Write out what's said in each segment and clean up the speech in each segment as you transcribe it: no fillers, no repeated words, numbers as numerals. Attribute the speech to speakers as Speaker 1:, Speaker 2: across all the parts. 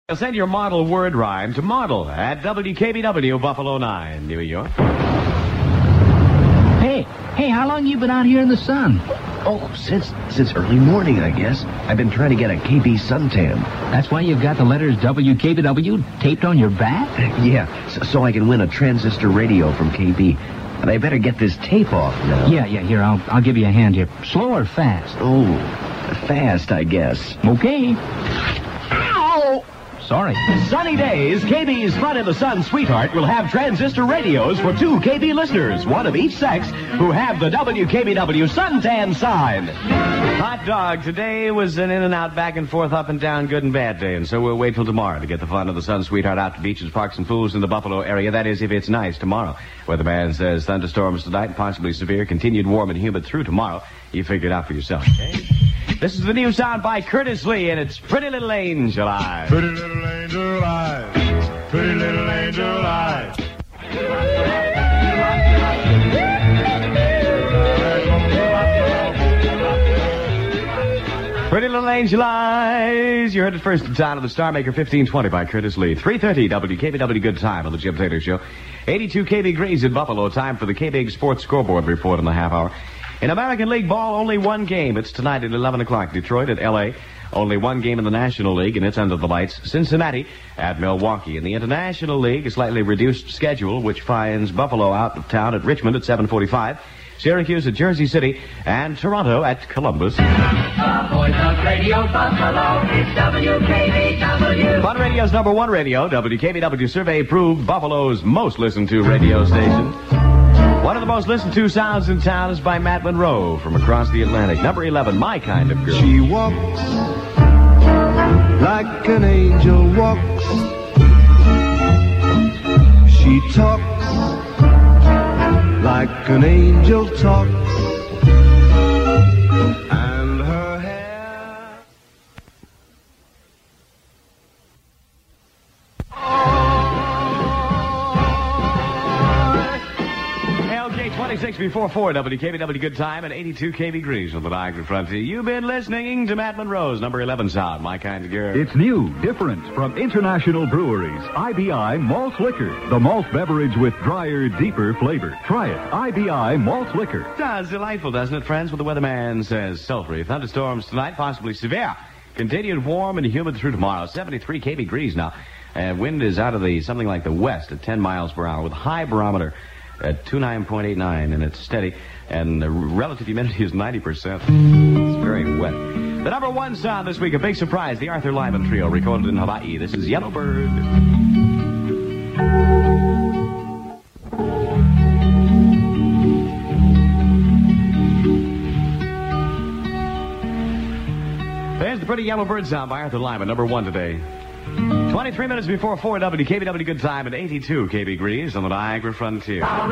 Speaker 1: Send your model word rhyme to model at WKBW Buffalo 9, New York.
Speaker 2: Hey, how long you been out here in the sun?
Speaker 3: Oh, since early morning, I guess. I've been trying to get a KB suntan.
Speaker 2: That's why you've got the letters WKBW taped on your back?
Speaker 3: Yeah, so I can win a transistor radio from KB. But I better get this tape off now.
Speaker 2: Yeah, here, I'll give you a hand here. Slow or fast?
Speaker 3: Oh, fast, I guess.
Speaker 2: Okay. Ow! Sorry.
Speaker 1: Sunny days, KB's Fun in the Sun Sweetheart will have transistor radios for 2 KB listeners, one of each sex, who have the WKBW suntan sign. Hot dog, today was an in and out, back and forth, up and down, good and bad day, and so we'll wait till tomorrow to get the Fun of the Sun Sweetheart out to beaches, parks, and pools in the Buffalo area. That is, if it's nice tomorrow. Weatherman says thunderstorms tonight, possibly severe, continued warm and humid through tomorrow. You figure it out for yourself, okay? This is the new sound by Curtis Lee, and it's Pretty Little Angel Eyes.
Speaker 4: Pretty little angel eyes, pretty little angel eyes.
Speaker 1: Pretty Little Angel Eyes. You heard it first in time of the Star Maker 1520 by Curtis Lee. 3:30 WKBW Good Time on the Jim Taylor Show. 82 KB Grease in Buffalo. Time for the K-Big Sports Scoreboard Report in the half hour. In American League ball, only one game. It's tonight at 11 o'clock. Detroit at L.A. Only one game in the National League, and it's under the lights. Cincinnati at Milwaukee. In the International League, a slightly reduced schedule, which finds Buffalo out of town at Richmond at 7:45. Syracuse at Jersey City, and Toronto at Columbus.
Speaker 5: The voice of Radio Buffalo is WKBW.
Speaker 1: Fun Radio's number one radio. WKBW survey proved Buffalo's most listened to radio station. One of the most listened to sounds in town is by Matt Monroe from across the Atlantic. Number 11, My Kind of Girl.
Speaker 4: She walks like an angel walks. She talks like an angel talks. And her hair.
Speaker 1: LJ 26 before 4, WKBW Good Time at 82 KB Grease on the Niagara Frontier. You've been listening to Matt Monroe's number 11 sound, My Kind of Girl.
Speaker 6: It's new, different from International Breweries. IBI Malt Liquor, the malt beverage with drier, deeper flavor. Try it. IBI Malt Liquor.
Speaker 1: Sounds delightful, doesn't it, friends? What the weatherman says sultry. Thunderstorms tonight, possibly severe. Continued warm and humid through tomorrow. 73 KB Grease now. And wind is out of something like the west at 10 miles per hour with high barometer at 29.89, and it's steady. And the relative humidity is 90%. It's very wet. The number one sound this week, a big surprise, the Arthur Lyman Trio, recorded in Hawaii. This is Yellowbird. There's the Pretty Yellowbird sound by Arthur Lyman, number one today. 23 minutes before 4, WKBW Good Time at 82 KB Grease on the Niagara Frontier.
Speaker 5: Count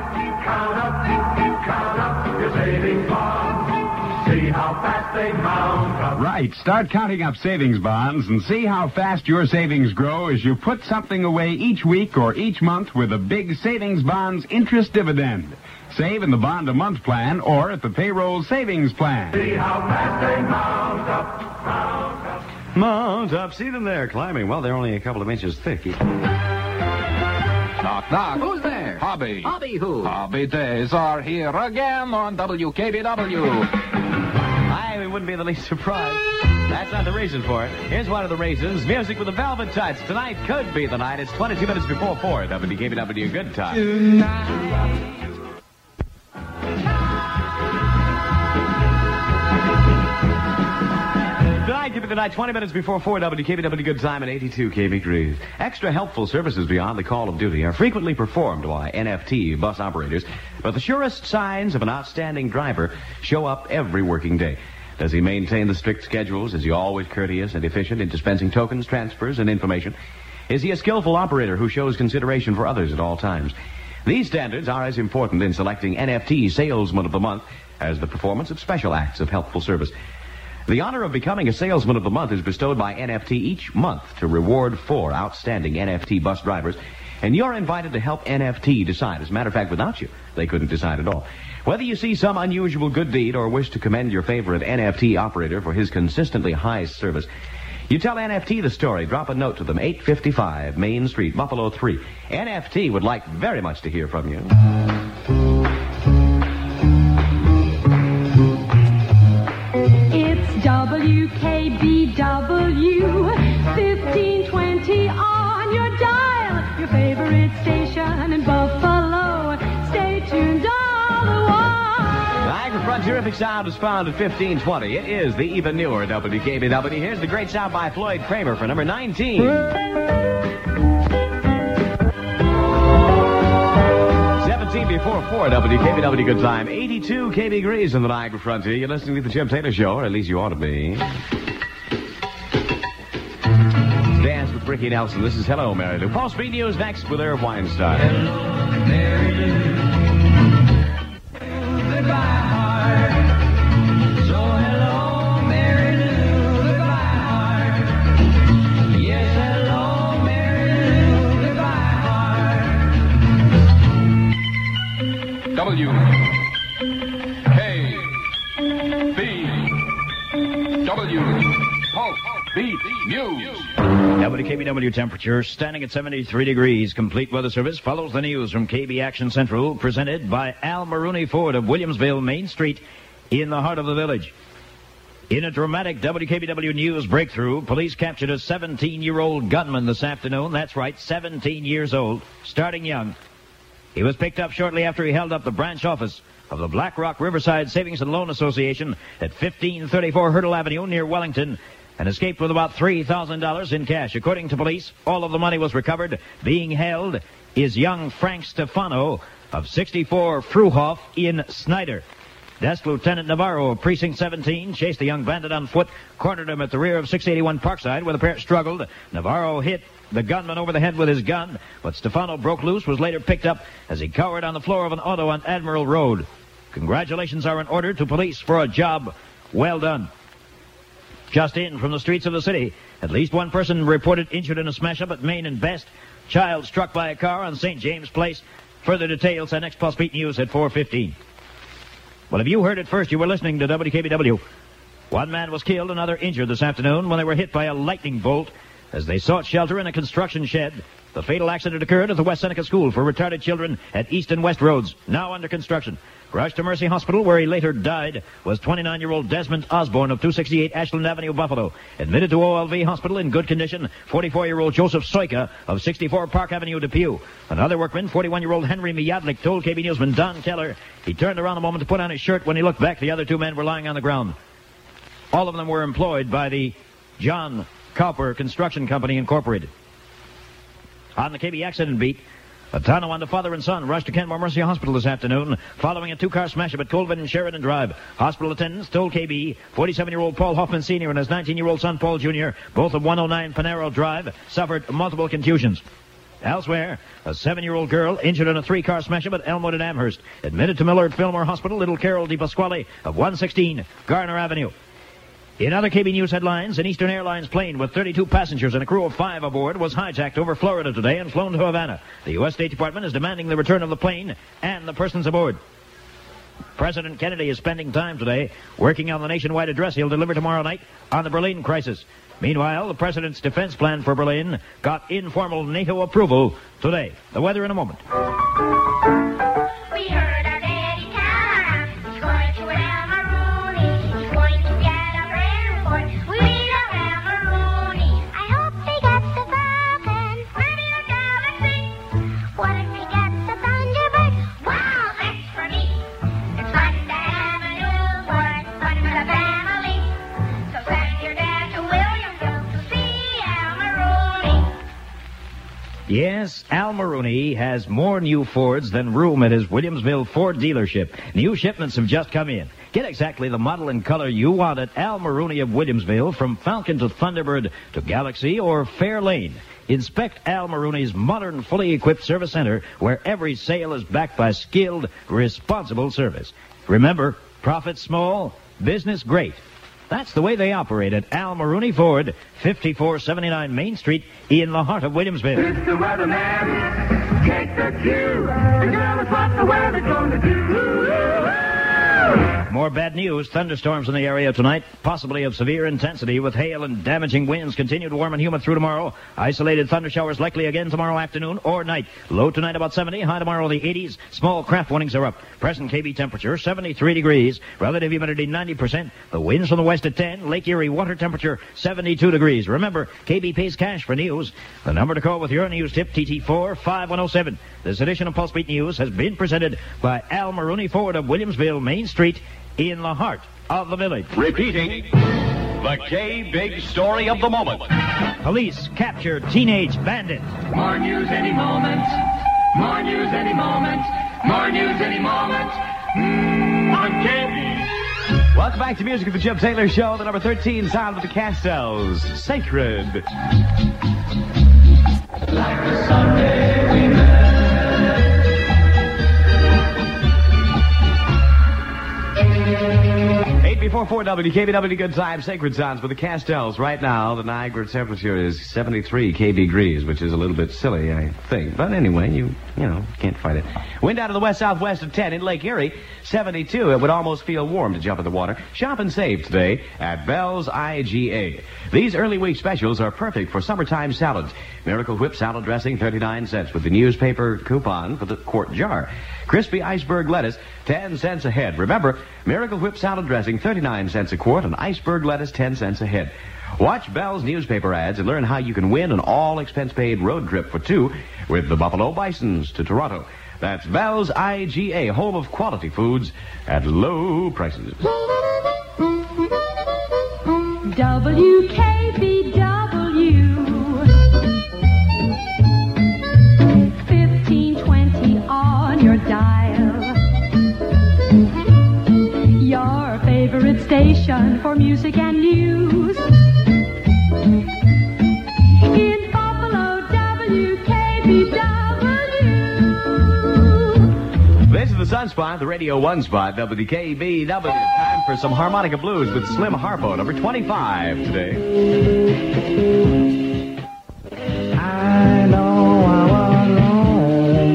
Speaker 5: up your savings bonds. See how fast they mount up.
Speaker 7: Right. Start counting up savings bonds and see how fast your savings grow as you put something away each week or each month with a big savings bonds interest dividend. Save in the bond-a-month plan or at the payroll savings plan.
Speaker 5: See how fast they mount up, mount up.
Speaker 1: Mount up. See them there climbing. Well, they're only a couple of inches thick.
Speaker 8: Knock, knock.
Speaker 2: Who's there?
Speaker 8: Hobby.
Speaker 2: Hobby who?
Speaker 8: Hobby days are here again on WKBW.
Speaker 1: I wouldn't be the least surprised. That's not the reason for it. Here's one of the reasons. Music with a velvet touch. Tonight could be the night. It's 22 minutes before 4. WKBW Good Time. Tonight could be the night. 20 minutes before 4. WKBW Good Time at 82 KB Grease. Extra helpful services beyond the call of duty are frequently performed by NFT bus operators, but the surest signs of an outstanding driver show up every working day. Does he maintain the strict schedules? Is he always courteous and efficient in dispensing tokens, transfers, and information? Is he a skillful operator who shows consideration for others at all times? These standards are as important in selecting NFT Salesman of the Month as the performance of special acts of helpful service. The honor of becoming a Salesman of the Month is bestowed by NFT each month to reward 4 outstanding NFT bus drivers, and you're invited to help NFT decide. As a matter of fact, without you, they couldn't decide at all. Whether you see some unusual good deed or wish to commend your favorite NFT operator for his consistently high service, You tell NFT the story. Drop a note to them. 855 Main Street, Buffalo 3. NFT would like very much to hear from you.
Speaker 9: It's WKBW 1520 on your dial. Your favorite station in Buffalo. Stay tuned all the while.
Speaker 1: Niagara Front terrific sound is found at 1520. It is the even newer WKBW. Here's the great sound by Floyd Kramer for number 19. 17 before 4, WKBW good time. 82 KB degrees in the Niagara Frontier. You're listening to the Jim Taylor Show, or at least you ought to be. Dance with Ricky Nelson. This is Hello, Mary Lou. Paul Speed News next with Irv Weinstein.
Speaker 5: Hello, Mary Lou. Goodbye, heart. So hello, Mary Lou. Goodbye, heart. Yes, hello, Mary Lou. Goodbye, heart.
Speaker 8: W K B W Pulse Beat News.
Speaker 2: WKBW temperature standing at 73 degrees. Complete weather service follows the news from KB Action Central, presented by Al Maroney Ford of Williamsville, Main Street, in the heart of the village. In a dramatic WKBW News breakthrough, police captured a 17-year-old gunman this afternoon. That's right, 17 years old, starting young. He was picked up shortly after he held up the branch office of the Black Rock Riverside Savings and Loan Association at 1534 Hurdle Avenue near Wellington, and escaped with about $3,000 in cash. According to police, all of the money was recovered. Being held is young Frank Stefano of 64 Fruhoff in Snyder. Desk Lieutenant Navarro of Precinct 17 chased the young bandit on foot, cornered him at the rear of 681 Parkside, where the pair struggled. Navarro hit the gunman over the head with his gun, but Stefano broke loose, was later picked up as he cowered on the floor of an auto on Admiral Road. Congratulations are in order to police for a job well done. Just in from the streets of the city, at least one person reported injured in a smash-up at Main and Best. Child struck by a car on St. James Place. Further details on Next Plus Beat News at 4:15. Well, if you heard it first, you were listening to WKBW. One man was killed, another injured this afternoon when they were hit by a lightning bolt as they sought shelter in a construction shed. The fatal accident occurred at the West Seneca School for Retarded Children at East and West Roads, now under construction. Rushed to Mercy Hospital, where he later died, was 29-year-old Desmond Osborne of 268 Ashland Avenue, Buffalo. Admitted to OLV Hospital in good condition, 44-year-old Joseph Soika of 64 Park Avenue, Depew. Another workman, 41-year-old Henry Miadlik, told KB Newsman Don Keller he turned around a moment to put on his shirt. When he looked back, the other two men were lying on the ground. All of them were employed by the John Copper Construction Company, Incorporated. On the KB accident beat, a Tonawanda and the father and son rushed to Kenmore Mercy Hospital this afternoon following a two-car smash-up at Colvin and Sheridan Drive. Hospital attendants told KB 47-year-old Paul Hoffman Sr. and his 19-year-old son Paul Jr., both of 109 Panero Drive, suffered multiple contusions. Elsewhere, a 7-year-old girl injured in a three-car smash-up at Elmwood and Amherst, admitted to Millard Fillmore Hospital. Little Carol DiPasquale of 116 Garner Avenue. In other KB News headlines, an Eastern Airlines plane with 32 passengers and a crew of 5 aboard was hijacked over Florida today and flown to Havana. The U.S. State Department is demanding the return of the plane and the persons aboard. President Kennedy is spending time today working on the nationwide address he'll deliver tomorrow night on the Berlin crisis. Meanwhile, the president's defense plan for Berlin got informal NATO approval today. The weather in a moment.
Speaker 10: We heard our daddy tell he's going to El Maroney. He's going to get a prayer report. We love El Maroney. I hope he gets the Falcon. Maybe a Galaxy. What if he gets the Thunderbird? Wow, that's for me. It's fun to have a newborn. Fun for the family. So send your dad to Williamsville to see El Maroney.
Speaker 2: Yes, Al Maroney has more new Fords than room at his Williamsville Ford dealership. New shipments have just come in. Get exactly the model and color you want at Al Maroney of Williamsville, from Falcon to Thunderbird to Galaxy or Fairlane. Inspect Al Maroney's modern, fully equipped service center, where every sale is backed by skilled, responsible service. Remember, profit small, business great. That's the way they operate at Al Maroney Ford, 5479 Main Street, in the heart of Williamsville.
Speaker 5: It's the weatherman. Take the cue and tell us what the weather's going to do.
Speaker 2: More bad news. Thunderstorms in the area tonight, possibly of severe intensity with hail and damaging winds. Continued warm and humid through tomorrow. Isolated thunder showers likely again tomorrow afternoon or night. Low tonight about 70, high tomorrow the 80s. Small craft warnings are up. Present KB temperature 73 degrees. Relative humidity 90%. The winds from the west at 10. Lake Erie water temperature 72 degrees. Remember, KB pays cash for news. The number to call with your news tip, TT4-5107. This edition of Pulse Beat News has been presented by Al Maroney Ford of Williamsville, Main Street, in the heart of the village.
Speaker 1: Repeating, the K-Big story of the moment.
Speaker 2: Police capture teenage bandit.
Speaker 5: More news any moment. More news any moment. More news any moment. On KB.
Speaker 1: Welcome back to Music of the Jim Taylor Show, the number 13 sound of the Castells, Sacred.
Speaker 5: Like a Sunday we met.
Speaker 1: 844 WKBW Good Times, Sacred Sounds with the Castells. Right now, the Niagara temperature is 73 KB degrees, which is a little bit silly, I think. But anyway, you can't fight it. Wind out of the west-southwest of 10 in Lake Erie, 72. It would almost feel warm to jump in the water. Shop and save today at Bell's IGA. These early week specials are perfect for summertime salads. Miracle Whip salad dressing, 39 cents with the newspaper coupon for the quart jar. Crispy iceberg lettuce, 10 cents a head. Remember, Miracle Whip salad dressing, 39 cents a quart, and iceberg lettuce, 10 cents a head. Watch Bell's newspaper ads and learn how you can win an all-expense-paid road trip for two with the Buffalo Bisons to Toronto. That's Bell's IGA, home of quality foods at low prices.
Speaker 9: WKBW 1520 on your dial. Your favorite station for music and news. In Buffalo, WKBW.
Speaker 1: This is the Sunspot, the Radio 1 spot, WKBW. Time for some harmonica blues with Slim Harpo, number 25 today.
Speaker 5: I know I was wrong.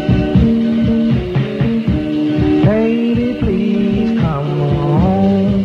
Speaker 5: Baby, please come home.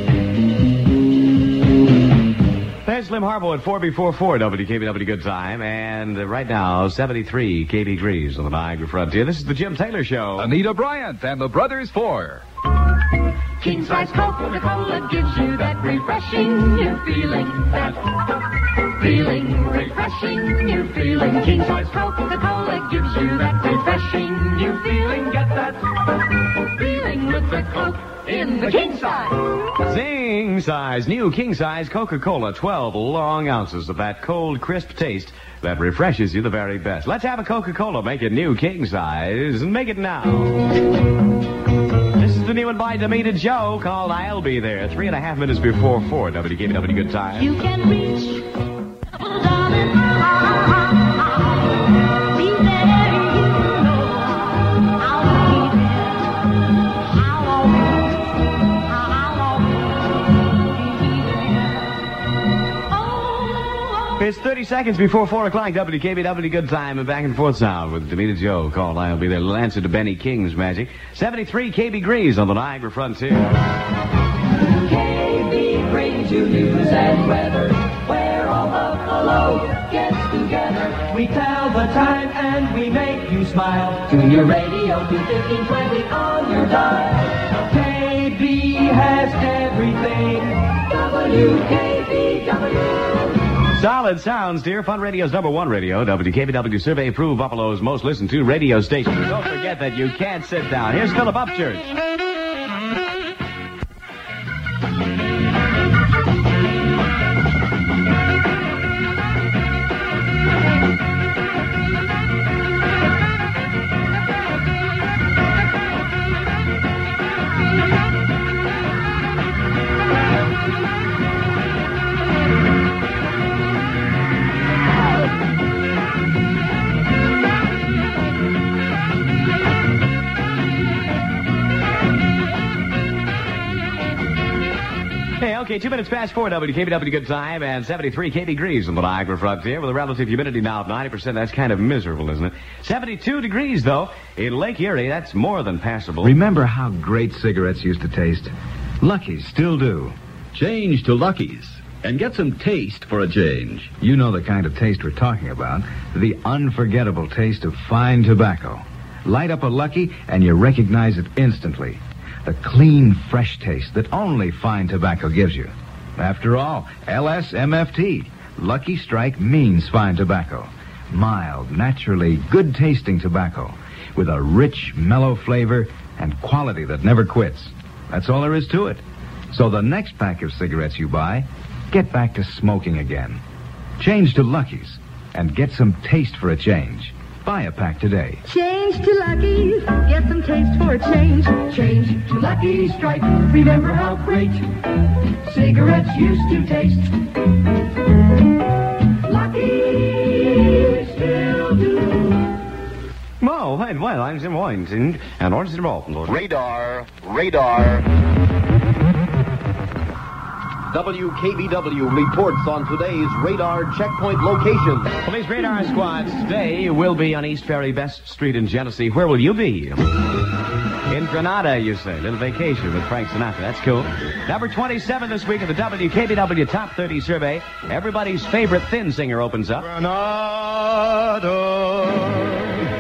Speaker 1: There's Slim Harpo at 4B44 WKBW Good Time, and right now 73 KB degrees on the Niagara Frontier. This is the Jim Taylor Show.
Speaker 11: Anita Bryant and the Brothers 4.
Speaker 5: King size Coca-Cola gives you that refreshing new feeling. That feeling, refreshing new feeling. King size Coca-Cola gives you that refreshing new feeling. Get that feeling with the Coke in the king size.
Speaker 1: Zing size, new king size Coca-Cola, 12 long ounces of that cold, crisp taste that refreshes you the very best. Let's have a Coca-Cola, make it new king size, and make it now. This is the new and by Demita Joe called I'll Be There. 3.5 minutes before 4, WKBW Good Time.
Speaker 9: You can reach, darling, be there, you know, I'll be there. I'll always be there.
Speaker 1: It's 30 seconds before 4 o'clock, WKBW Good Time, and back and forth sound with Demita Joe called I'll Be There. Little answer to Benny King's magic. 73 KB degrees on the Niagara Frontier.
Speaker 5: KB brings you news and weather, where all Buffalo gets together. We tell the time and we make you smile. Tune your radio to 1520 on your dial. KB has everything. WKBW.
Speaker 1: Solid sounds, dear. Fun Radio's #1 radio. WKBW survey proved Buffalo's most listened to radio station. Don't forget that you can't sit down. Here's Philip Upchurch. Okay, 2 minutes past 4, WKBW Good Time, and 73 KB degrees on the Niagara Frontier with a relative humidity now of 90%. That's kind of miserable, isn't it? 72 degrees, though, in Lake Erie. That's more than passable.
Speaker 6: Remember how great cigarettes used to taste? Lucky's still do.
Speaker 12: Change to Lucky's and get some taste for a change.
Speaker 6: You know the kind of taste we're talking about. The unforgettable taste of fine tobacco. Light up a Lucky and you recognize it instantly. The clean, fresh taste that only fine tobacco gives you. After all, LSMFT, Lucky Strike means fine tobacco. Mild, naturally good-tasting tobacco with a rich, mellow flavor and quality that never quits. That's all there is to it. So the next pack of cigarettes you buy, get back to smoking again. Change to Lucky's and get some taste for a change. Buy a pack today.
Speaker 5: Change to Lucky's, get some taste for a change. Change to Lucky Strike, remember how great cigarettes used to taste. Lucky still do.
Speaker 1: Well, I'm Jim Washington, and Orange and Roll.
Speaker 13: Radar. WKBW reports on today's radar checkpoint location.
Speaker 1: Police radar squads today will be on East Ferry Best Street in Genesee. Where will you be? In Granada, you say. Little vacation with Frank Sinatra. That's cool. Number 27 this week of the WKBW Top 30 survey. Everybody's favorite thin singer opens up.
Speaker 4: Granada.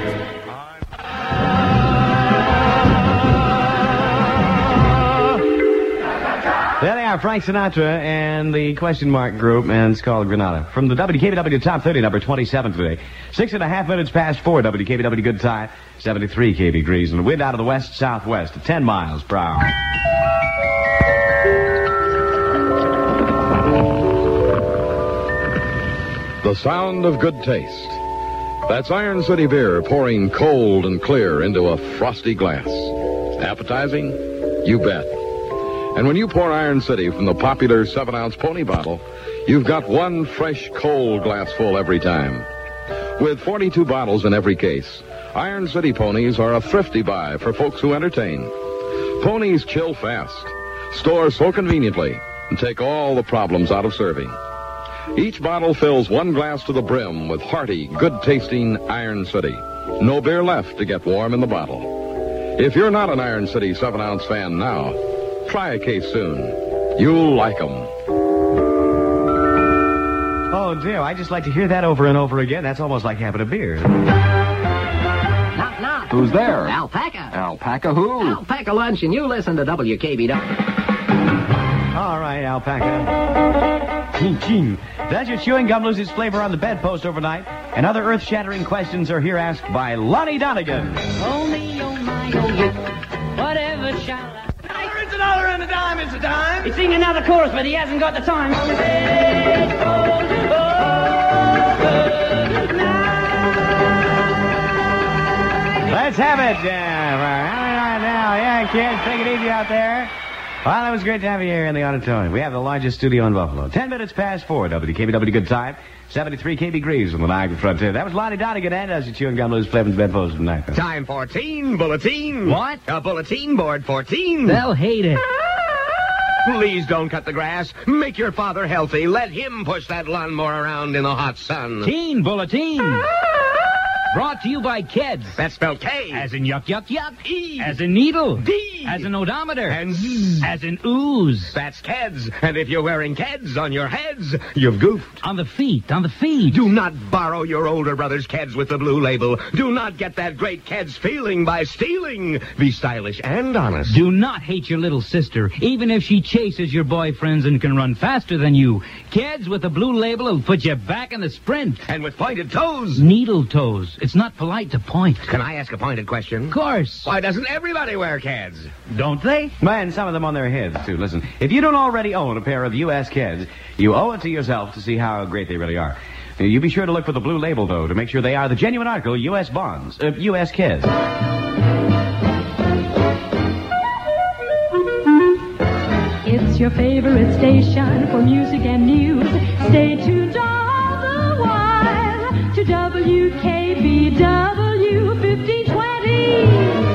Speaker 1: There they are, Frank Sinatra and the question mark group, and it's called Granada. From the WKBW Top 30, number 27 today. 6.5 minutes past 4, WKBW Good Time, 73 KB degrees, and the wind out of the west-southwest at 10 miles per hour.
Speaker 14: The sound of good taste. That's Iron City beer pouring cold and clear into a frosty glass. Appetizing? You bet. And when you pour Iron City from the popular 7-ounce pony bottle, you've got one fresh, cold glass full every time. With 42 bottles in every case, Iron City ponies are a thrifty buy for folks who entertain. Ponies chill fast, store so conveniently, and take all the problems out of serving. Each bottle fills one glass to the brim with hearty, good-tasting Iron City. No beer left to get warm in the bottle. If you're not an Iron City 7-ounce fan now, try a case soon. You'll like them.
Speaker 1: Oh, dear. I just like to hear that over and over again. That's almost like having a beer.
Speaker 8: Knock, knock.
Speaker 13: Who's there?
Speaker 8: Alpaca.
Speaker 13: Alpaca who?
Speaker 8: Alpaca Lunch, and you listen to WKBW.
Speaker 1: All right, Alpaca. Ching, ching. Does your chewing gum lose its flavor on the bedpost overnight? And other earth-shattering questions are here asked by Lonnie Donegan.
Speaker 5: Oh me, oh my, oh you. Whatever shall I...
Speaker 15: It's a dollar and a dime is a dime.
Speaker 5: He's singing another chorus, but he hasn't got the time.
Speaker 1: Let's have it. Right now. Yeah, kids, take it easy out there. Well, that was great to have you here in the auditorium. We have the largest studio in Buffalo. 10 minutes past 4, WKBW Good Time. 73 KB degrees on the Niagara Frontier. That was Lonnie Donegan, and as your chewing gum lose flavor in the bedpost tonight.
Speaker 15: Time 14, bulletin.
Speaker 8: What?
Speaker 15: Bulletin board 14.
Speaker 8: They'll hate it.
Speaker 15: Please don't cut the grass. Make your father healthy. Let him push that lawnmower around in the hot sun.
Speaker 8: Teen Bulletin. Brought to you by Keds.
Speaker 15: That's spelled K.
Speaker 8: As in yuck, yuck, yuck.
Speaker 15: E.
Speaker 8: As in needle.
Speaker 15: D.
Speaker 8: As in odometer.
Speaker 15: And Z.
Speaker 8: As in ooze.
Speaker 15: That's Keds. And if you're wearing Keds on your heads, you've goofed.
Speaker 8: On the feet.
Speaker 15: Do not borrow your older brother's Keds with the blue label. Do not get that great Keds feeling by stealing. Be stylish and honest.
Speaker 8: Do not hate your little sister, even if she chases your boyfriends and can run faster than you. Keds with the blue label will put you back in the sprint.
Speaker 15: And with pointed toes.
Speaker 8: Needle toes. It's not polite to point.
Speaker 15: Can I ask a pointed question?
Speaker 8: Of course.
Speaker 15: Why doesn't everybody wear Keds?
Speaker 8: Don't they?
Speaker 1: Man, some of them on their heads, too. Listen, if you don't already own a pair of U.S. Keds, you owe it to yourself to see how great they really are. You be sure to look for the blue label, though, to make sure they are the genuine article U.S. bonds, U.S. Keds.
Speaker 9: It's your favorite station for music and news. Stay tuned all the while to WKBW 1520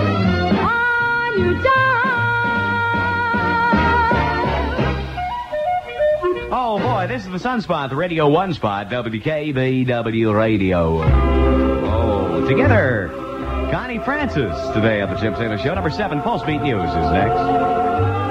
Speaker 9: on your dial.
Speaker 1: this is the Sunspot, the Radio 1 spot, WKBW Radio. Oh, together, Connie Francis today on the Jim Taylor Show. Number 7, Full Speed News is next.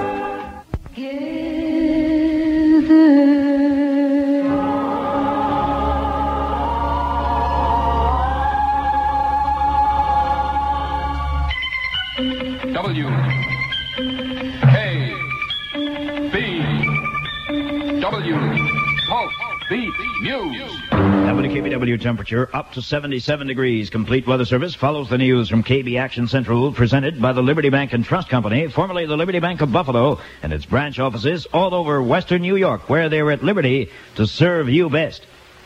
Speaker 2: WKBW temperature up to 77 degrees. Complete weather service follows the news from KB Action Central, presented by the Liberty Bank and Trust Company, formerly the Liberty Bank of Buffalo, and its branch offices all over western New York, where they're at liberty to serve you best.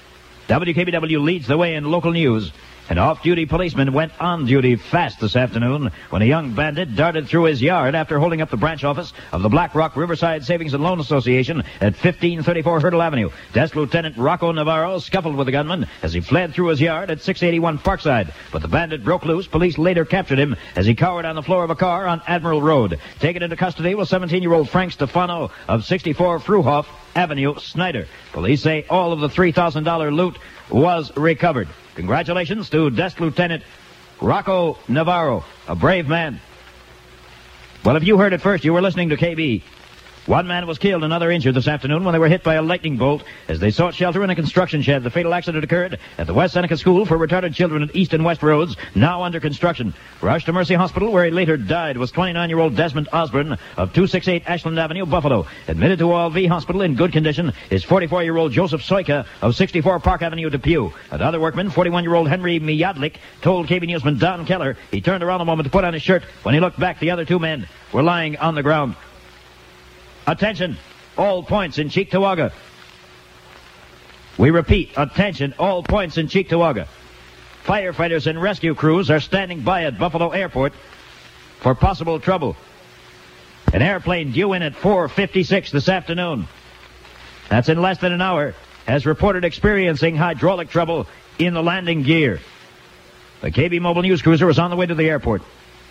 Speaker 2: WKBW leads the way in local news. An off-duty policeman went on duty fast this afternoon when a young bandit darted through his yard after holding up the branch office of the Black Rock Riverside Savings and Loan Association at 1534 Hurdle Avenue. Desk Lieutenant Rocco Navarro scuffled with the gunman as he fled through his yard at 681 Parkside. But the bandit broke loose. Police later captured him as he cowered on the floor of a car on Admiral Road. Taken into custody was 17-year-old Frank Stefano of 64 Fruhoff Avenue, Snyder. Police say all of the $3,000 loot was recovered. Congratulations to Desk Lieutenant Rocco Navarro, a brave man. Well, if you heard it first, you were listening to KB. One man was killed, another injured this afternoon when they were hit by a lightning bolt as they sought shelter in a construction shed. The fatal accident occurred at the West Seneca School for Retarded Children at East and West Roads, now under construction. Rushed to Mercy Hospital, where he later died, was 29-year-old Desmond Osborne of 268 Ashland Avenue, Buffalo. Admitted to OLV Hospital in good condition is 44-year-old Joseph Soika of 64 Park Avenue, Depew. Another workman, 41-year-old Henry Miyadlik, told KB Newsman Don Keller he turned around a moment to put on his shirt. When he looked back, the other two men were lying on the ground. Attention, all points in Cheektowaga. We repeat, attention, all points in Cheektowaga. Firefighters and rescue crews are standing by at Buffalo Airport for possible trouble. An airplane due in at 4:56 this afternoon, that's in less than an hour, has reported experiencing hydraulic trouble in the landing gear. The KB Mobile News Cruiser is on the way to the airport.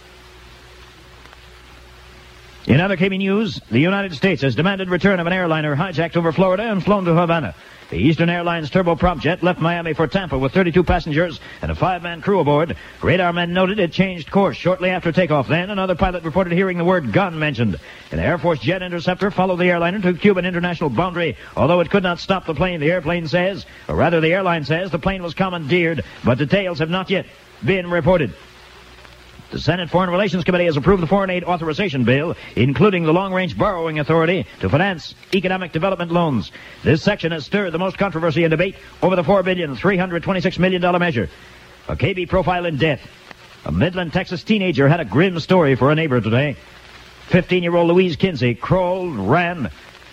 Speaker 2: In other KB news, the United States has demanded return of an airliner hijacked over Florida and flown to Havana. The Eastern Airlines turboprop jet left Miami for Tampa with 32 passengers and a 5-man crew aboard. Radar men noted it changed course shortly after takeoff. Then another pilot reported hearing the word gun mentioned. An Air Force jet interceptor followed the airliner to Cuban international boundary. Although it could not stop the plane, the airline says the plane was commandeered, but details have not yet been reported. The Senate Foreign Relations Committee has approved the Foreign Aid Authorization Bill, including the long-range borrowing authority to finance economic development loans. This section has stirred the most controversy and debate over the $4,326 million measure. A KB profile in death. A Midland, Texas teenager had a grim story for a neighbor today. 15-year-old Louise Kinsey crawled, ran,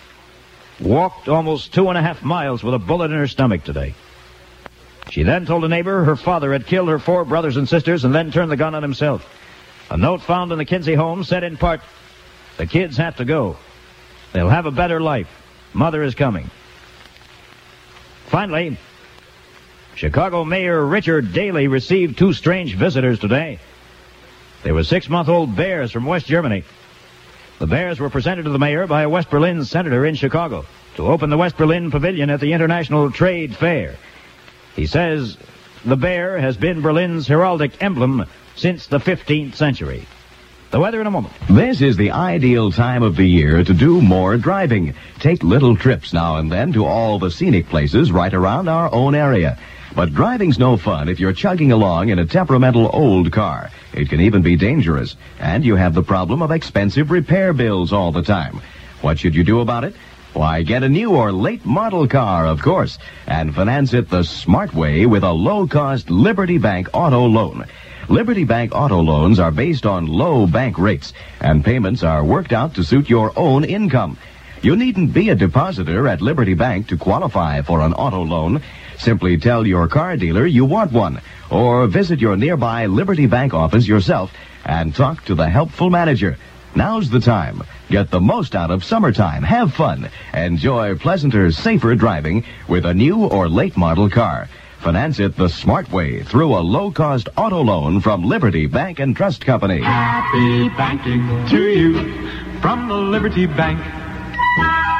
Speaker 2: walked almost 2.5 miles with a bullet in her stomach today. She then told a neighbor her father had killed her 4 brothers and sisters and then turned the gun on himself. A note found in the Kinsey home said in part, "The kids have to go. They'll have a better life. Mother is coming." Finally, Chicago Mayor Richard Daley received 2 strange visitors today. They were 6-month-old bears from West Germany. The bears were presented to the mayor by a West Berlin senator in Chicago to open the West Berlin Pavilion at the International Trade Fair. He says the bear has been Berlin's heraldic emblem since the 15th century. The weather in a moment.
Speaker 1: This is the ideal time of the year to do more driving. Take little trips now and then to all the scenic places right around our own area. But driving's no fun if you're chugging along in a temperamental old car. It can even be dangerous. And you have the problem of expensive repair bills all the time. What should you do about it? Why, get a new or late model car, of course, and finance it the smart way with a low-cost Liberty Bank auto loan. Liberty Bank auto loans are based on low bank rates, and payments are worked out to suit your own income. You needn't be a depositor at Liberty Bank to qualify for an auto loan. Simply tell your car dealer you want one, or visit your nearby Liberty Bank office yourself and talk to the helpful manager. Now's the time. Get the most out of summertime. Have fun. Enjoy pleasanter, safer driving with a new or late model car. Finance it the smart way through a low-cost auto loan from Liberty Bank and Trust Company.
Speaker 16: Happy banking to you from the Liberty Bank.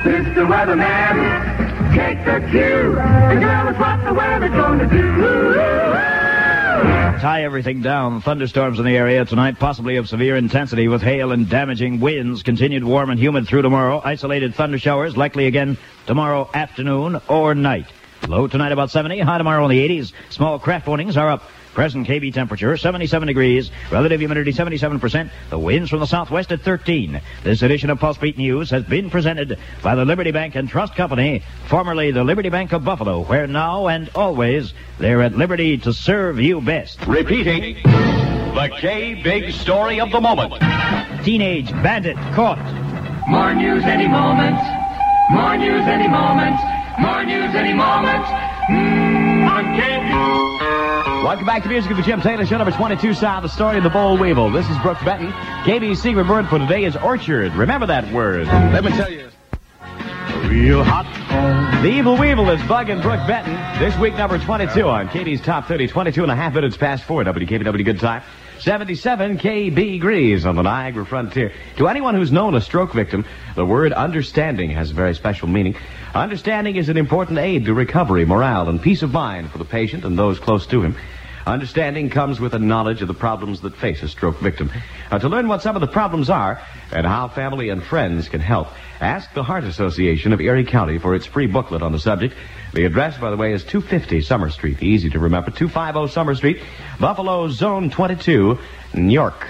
Speaker 5: It's the weatherman. Take the cue and tell us what the weather's going to do.
Speaker 2: Tie everything down. Thunderstorms in the area tonight, possibly of severe intensity with hail and damaging winds. Continued warm and humid through tomorrow. Isolated thunder showers likely again tomorrow afternoon or night. Low tonight about 70, high tomorrow in the 80s. Small craft warnings are up. Present KB temperature, 77 degrees. Relative humidity, 77%. The winds from the southwest at 13. This edition of Pulse Beat News has been presented by the Liberty Bank and Trust Company, formerly the Liberty Bank of Buffalo, where now and always they're at liberty to serve you best.
Speaker 1: Repeating, the K-Big story of the moment.
Speaker 2: Teenage bandit caught.
Speaker 5: More news any moment. More news any moment. More news any moment. On KB.
Speaker 1: Welcome back to Music of the Jim Taylor Show, number 22, South, the story of the boll weevil. This is Brooke Benton. KB's secret word for today is orchard. Remember that word.
Speaker 4: Let me tell you. Real hot home.
Speaker 1: The evil weevil is bugging Brooke Benton. This week, number 22 on KB's Top 30, 22 and a half minutes past 4, WKBW Good Time. 77 KB degrees on the Niagara frontier. To anyone who's known a stroke victim, the word understanding has a very special meaning. Understanding is an important aid to recovery, morale, and peace of mind for the patient and those close to him. Understanding comes with a knowledge of the problems that face a stroke victim. To learn what some of the problems are and how family and friends can help, ask the Heart Association of Erie County for its free booklet on the subject. The address, by the way, is 250 Summer Street. Easy to remember. 250 Summer Street, Buffalo, Zone 22, New York.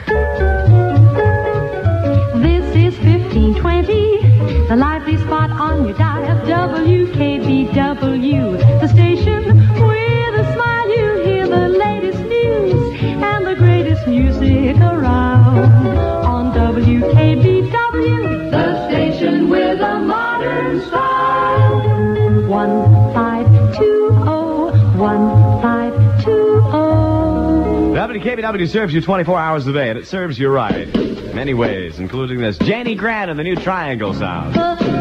Speaker 9: This is 1520, the lively spot on your dial, WKBW, the station with a smile. You hear the latest news and the greatest music around on WKBW, the station with a modern style. 1520.
Speaker 1: WKBW serves you 24 hours a day, and it serves you right in many ways, including this Janie Grant and the new Triangle Sound.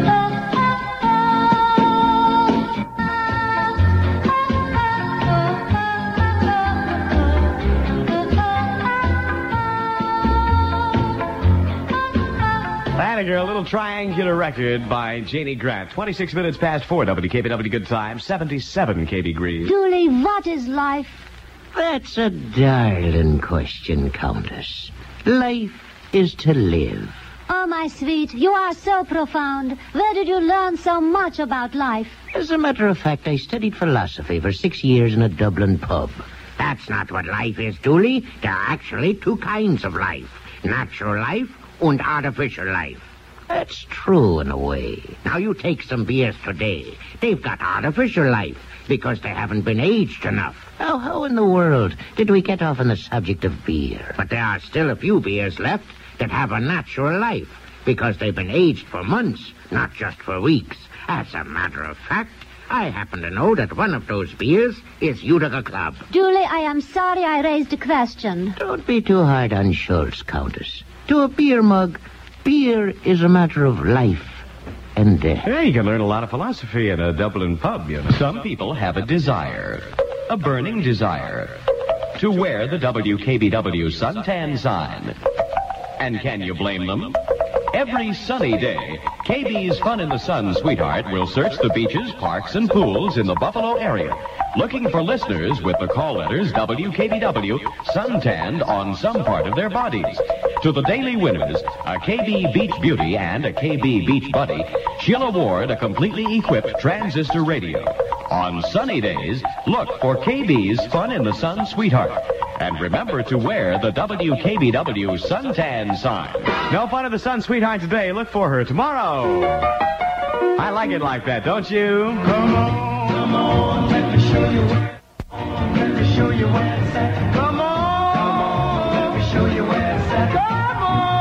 Speaker 1: A little triangular record by Janie Grant. 26 minutes past 4, WKBW Good Time, 77 KB degrees.
Speaker 16: Dooley, what is life?
Speaker 17: That's a darling question, Countess. Life is to live.
Speaker 16: Oh, my sweet, you are so profound. Where did you learn so much about life?
Speaker 17: As a matter of fact, I studied philosophy for 6 years in a Dublin pub. That's not what life is, Dooley. There are actually two kinds of life. Natural life and artificial life. That's true in a way. Now, you take some beers today. They've got artificial life because they haven't been aged enough. Now, how in the world did we get off on the subject of beer? But there are still a few beers left that have a natural life because they've been aged for months, not just for weeks. As a matter of fact, I happen to know that one of those beers is Utica Club.
Speaker 16: Julie, I am sorry I raised a question.
Speaker 17: Don't be too hard on Schultz, Countess. To a beer mug, beer is a matter of life and death.
Speaker 1: Yeah, you can learn a lot of philosophy in a Dublin pub, you know. Some people have a desire, a burning desire, to wear the WKBW suntan sign. And can you blame them? Every sunny day, KB's Fun in the Sun sweetheart will search the beaches, parks, and pools in the Buffalo area, looking for listeners with the call letters WKBW suntanned on some part of their bodies. To the daily winners, a KB Beach Beauty and a KB Beach Buddy, she'll award a completely equipped transistor radio. On sunny days, look for KB's Fun in the Sun sweetheart. And remember to wear the WKBW suntan sign. No Fun in the Sun sweetheart today. Look for her tomorrow. I like it like that, don't you?
Speaker 5: Come on, let me show you where. Let me show you where it's at. Come on, let me show you where it's at. Come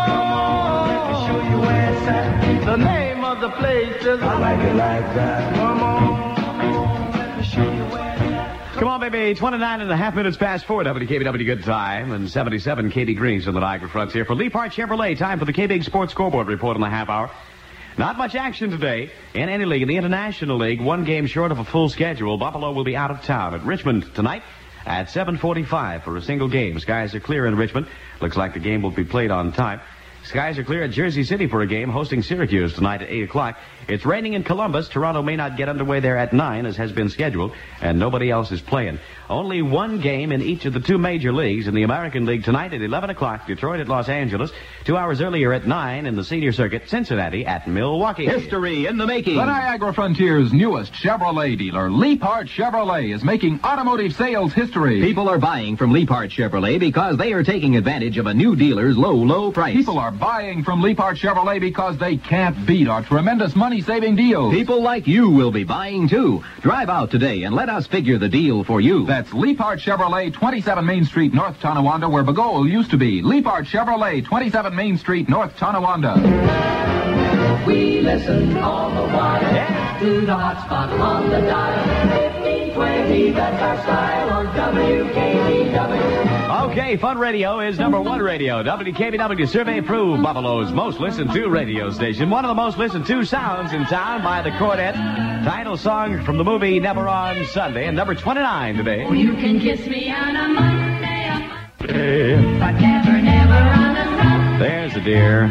Speaker 5: on, let me show you where it's at. The name of the place is I like it like that. Come on, let me show you where it's at.
Speaker 1: Come on, baby. 29 and a half minutes past 4, WKBW Good Time, and 77 KD Greens on the Niagara Frontier. For Lee Park Chevrolet, time for the K-Big Sports Scoreboard Report in the half hour. Not much action today in any league. In the International League, one game short of a full schedule. Buffalo will be out of town at Richmond tonight at 7:45 for a single game. Skies are clear in Richmond. Looks like the game will be played on time. Skies are clear at Jersey City for a game hosting Syracuse tonight at 8 o'clock. It's raining in Columbus. Toronto may not get underway there at 9 as has been scheduled, and nobody else is playing. Only one game in each of the two major leagues. In the American League tonight at 11 o'clock, Detroit at Los Angeles. 2 hours earlier at 9 in the senior circuit, Cincinnati at Milwaukee.
Speaker 11: History in the making.
Speaker 18: The Niagara Frontier's newest Chevrolet dealer, Leapart Chevrolet, is making automotive sales history.
Speaker 11: People are buying from Leapart Chevrolet because they are taking advantage of a new dealer's low price.
Speaker 18: People are buying from Leapart Chevrolet because they can't beat our tremendous money-saving deals.
Speaker 11: People like you will be buying, too. Drive out today and let us figure the deal for you.
Speaker 18: That's Leapart Chevrolet, 27 Main Street, North Tonawanda, where Bagol used to be. Leapart Chevrolet, 27 Main Street, North Tonawanda.
Speaker 5: We listen all the while to the hot spot on the dial. 1520, that's our style on WKBW.
Speaker 1: Okay, Fun Radio is number one radio. WKBW survey proved Buffalo's most listened to radio station. One of the most listened to sounds in town by the Quartet. Title song from the movie Never on Sunday, and number 29 today.
Speaker 5: You can kiss me on a Monday, but never on a Sunday.
Speaker 1: There's the dear.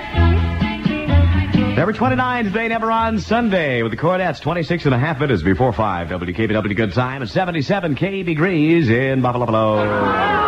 Speaker 1: Number 29 today, Never on Sunday, with the Quartets. 26 and a half minutes before 5. WKBW Good Time at 77 KB Grease in Buffalo.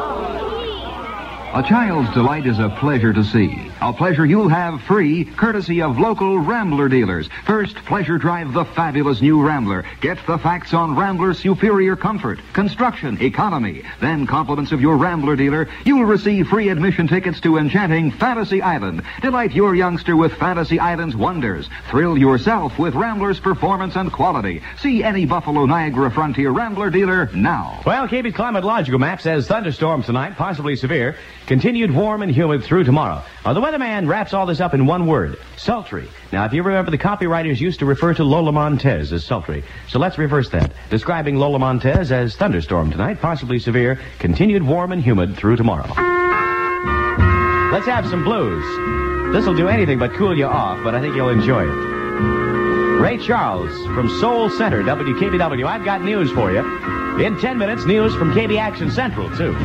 Speaker 6: A child's delight is a pleasure to see. A pleasure you'll have free, courtesy of local Rambler dealers. First, pleasure drive the fabulous new Rambler. Get the facts on Rambler's superior comfort, construction, economy. Then, compliments of your Rambler dealer, you'll receive free admission tickets to enchanting Fantasy Island. Delight your youngster with Fantasy Island's wonders. Thrill yourself with Rambler's performance and quality. See any Buffalo Niagara Frontier Rambler dealer now.
Speaker 1: Well, KB's climatological map says thunderstorms tonight, possibly severe. Continued warm and humid through tomorrow. The weatherman wraps all this up in one word, sultry. Now, if you remember, the copywriters used to refer to Lola Montez as sultry. So let's reverse that, describing Lola Montez as thunderstorm tonight, possibly severe, continued warm and humid through tomorrow. Let's have some blues. This'll do anything but cool you off, but I think you'll enjoy it. Ray Charles from Soul Center, WKBW. I've got news for you. In 10 minutes, news from KB Action Central, too.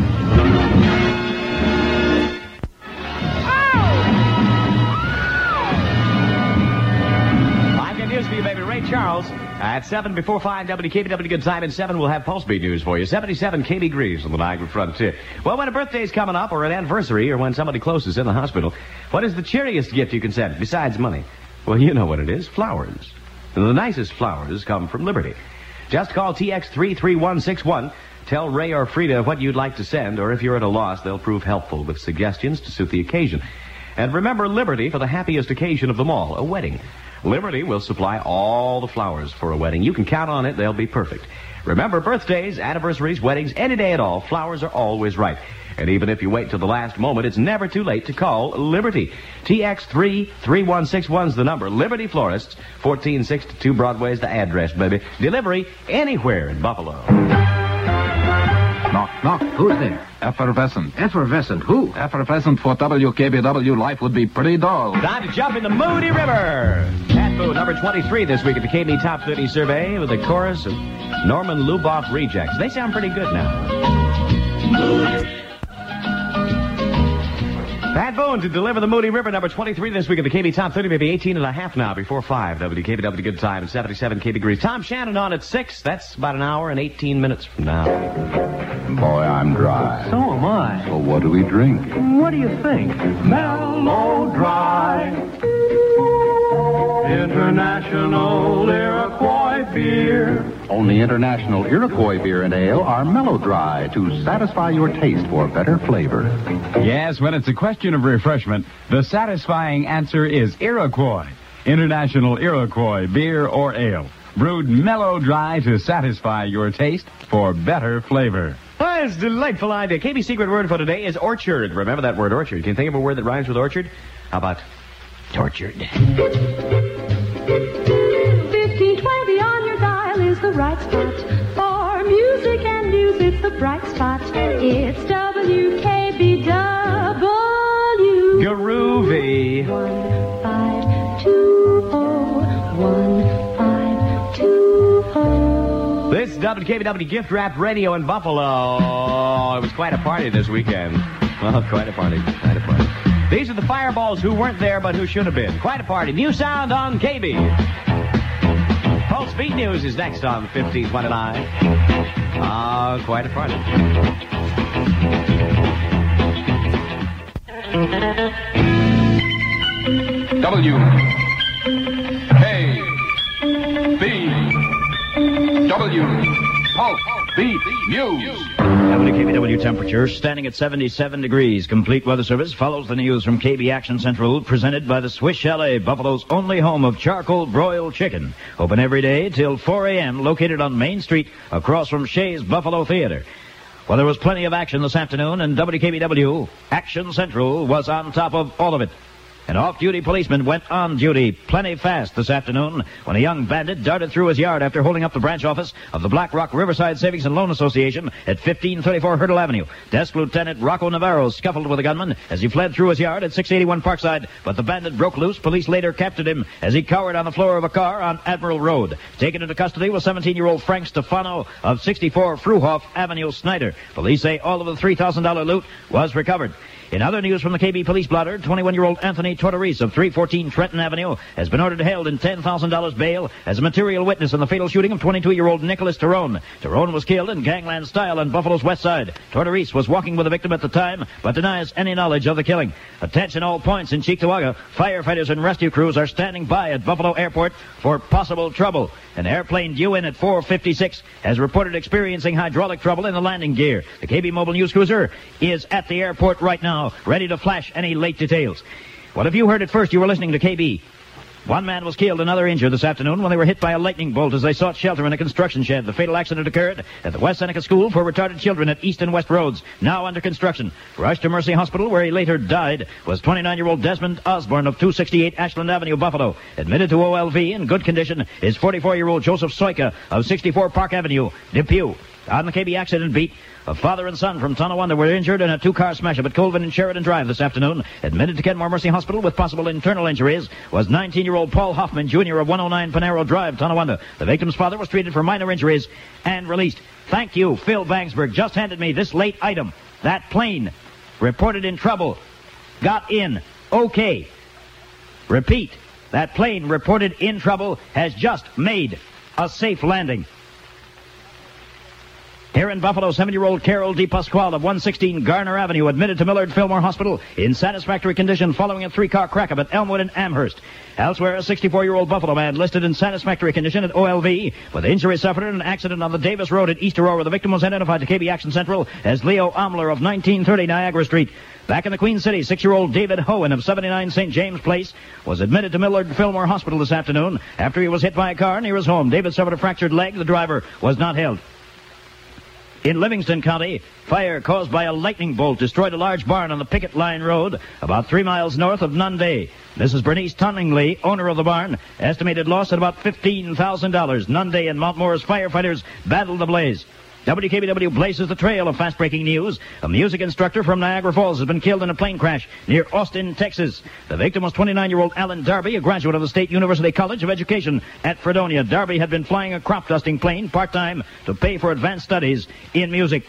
Speaker 1: Charles at 7 before 5, WKBW Good Time. At 7, we'll have Pulse Beat news for you. 77 KB Grease on the Niagara Frontier. Well, when a birthday's coming up or an anniversary or when somebody close is in the hospital, what is the cheeriest gift you can send besides money? Well, you know what it is. Flowers. And the nicest flowers come from Liberty. Just call TX33161. Tell Ray or Frida what you'd like to send, or if you're at a loss, they'll prove helpful with suggestions to suit the occasion. And remember Liberty for the happiest occasion of them all, a wedding. Liberty will supply all the flowers for a wedding. You can count on it. They'll be perfect. Remember, birthdays, anniversaries, weddings, any day at all, flowers are always right. And even if you wait till the last moment, it's never too late to call Liberty. TX33161's the number. Liberty Florists, 1462 Broadway's the address, baby. Delivery anywhere in Buffalo.
Speaker 18: Knock, knock.
Speaker 11: Who's there?
Speaker 18: Effervescent.
Speaker 11: Effervescent who?
Speaker 18: Effervescent for WKBW. Life would be pretty dull.
Speaker 1: Time to jump in the Moody River. Cat Food, number 23 this week at the KB Top 30 survey with a chorus of Norman Luboff rejects. They sound pretty good now. Pat Boone to deliver the Moody River, number 23 this week at the KB Top 30, maybe 18 and a half now before 5. WKBW Good Time, 77 KB Grease. Tom Shannon on at 6. That's about an hour and 18 minutes from now.
Speaker 19: Boy, I'm dry.
Speaker 20: So am I.
Speaker 19: So what do we drink?
Speaker 20: What do you think?
Speaker 5: Mellow Dry. International Iroquois beer.
Speaker 19: Only International Iroquois beer and ale are mellow dry to satisfy your taste for better flavor.
Speaker 7: Yes, when it's a question of refreshment, the satisfying answer is Iroquois. International Iroquois beer or ale. Brewed mellow dry to satisfy your taste for better flavor.
Speaker 1: Oh, it's a delightful idea. KB's secret word for today is orchard. Remember that word, orchard. Can you think of a word that rhymes with orchard? How about tortured?
Speaker 9: 1520 on your dial is the right spot. For music and news, it's the bright spot. It's WKBW.
Speaker 1: Groovy.
Speaker 9: 1520.
Speaker 1: This is WKBW Gift Wrap Radio in Buffalo. It was quite a party this weekend. Well, quite a party. These are the Fireballs who weren't there but who should have been. Quite a party. New sound on KB. Pulse Beat News is next on 1529. Quite a party.
Speaker 18: W K B W Pulse Beat News.
Speaker 2: WKBW temperature standing at 77 degrees. Complete weather service follows the news from KB Action Central, presented by the Swiss Chalet, Buffalo's only home of charcoal broiled chicken. Open every day till 4 a.m., located on Main Street across from Shea's Buffalo Theater. Well, there was plenty of action this afternoon, and WKBW Action Central was on top of all of it. An off-duty policeman went on duty plenty fast this afternoon when a young bandit darted through his yard after holding up the branch office of the Black Rock Riverside Savings and Loan Association at 1534 Hurdle Avenue. Desk Lieutenant Rocco Navarro scuffled with a gunman as he fled through his yard at 681 Parkside, but the bandit broke loose. Police later captured him as he cowered on the floor of a car on Admiral Road. Taken into custody was 17-year-old Frank Stefano of 64 Fruhoff Avenue, Snyder. Police say all of the $3,000 loot was recovered. In other news from the KB Police Blotter, 21-year-old Anthony Tortorese of 314 Trenton Avenue has been ordered held in $10,000 bail as a material witness in the fatal shooting of 22-year-old Nicholas Tyrone. Tyrone was killed in gangland style on Buffalo's west side. Tortorese was walking with the victim at the time, but denies any knowledge of the killing. Attention all points in Cheektowaga. Firefighters and rescue crews are standing by at Buffalo Airport for possible trouble. An airplane due in at 4:56 has reported experiencing hydraulic trouble in the landing gear. The KB Mobile News Cruiser is at the airport right now, ready to flash any late details. Well, if you heard it first, you were listening to KB. One man was killed, another injured this afternoon when they were hit by a lightning bolt as they sought shelter in a construction shed. The fatal accident occurred at the West Seneca School for Retarded Children at East and West Roads, now under construction. Rushed to Mercy Hospital, where he later died, was 29-year-old Desmond Osborne of 268 Ashland Avenue, Buffalo. Admitted to OLV in good condition is 44-year-old Joseph Soika of 64 Park Avenue, Depew. On the KB accident beat, a father and son from Tonawanda were injured in a two-car smash-up at Colvin and Sheridan Drive this afternoon. Admitted to Kenmore Mercy Hospital with possible internal injuries was 19-year-old Paul Hoffman, Jr. of 109 Panero Drive, Tonawanda. The victim's father was treated for minor injuries and released. Thank you, Phil Bangsberg. Just handed me this late item. That plane reported in trouble. Got in. Okay. Repeat. That plane reported in trouble has just made a safe landing. Here in Buffalo, 70-year-old Carol D. Pasquale of 116 Garner Avenue admitted to Millard Fillmore Hospital in satisfactory condition following a three-car crack-up at Elmwood and Amherst. Elsewhere, a 64-year-old Buffalo man listed in satisfactory condition at OLV with injuries suffered in an accident on the Davis Road at East Aurora. The victim was identified to KB Action Central as Leo Omler of 1930 Niagara Street. Back in the Queen City, 6-year-old David Hohen of 79 St. James Place was admitted to Millard Fillmore Hospital this afternoon after he was hit by a car near his home. David suffered a fractured leg. The driver was not held. In Livingston County, fire caused by a lightning bolt destroyed a large barn on the Picket Line Road, about 3 miles north of Nunday. Mrs. Bernice Tunningley, owner of the barn, estimated loss at about $15,000. Nunday and Mount Morris firefighters battled the blaze. WKBW blazes the trail of fast-breaking news. A music instructor from Niagara Falls has been killed in a plane crash near Austin, Texas. The victim was 29-year-old Alan Darby, a graduate of the State University College of Education at Fredonia. Darby had been flying a crop-dusting plane part-time to pay for advanced studies in music.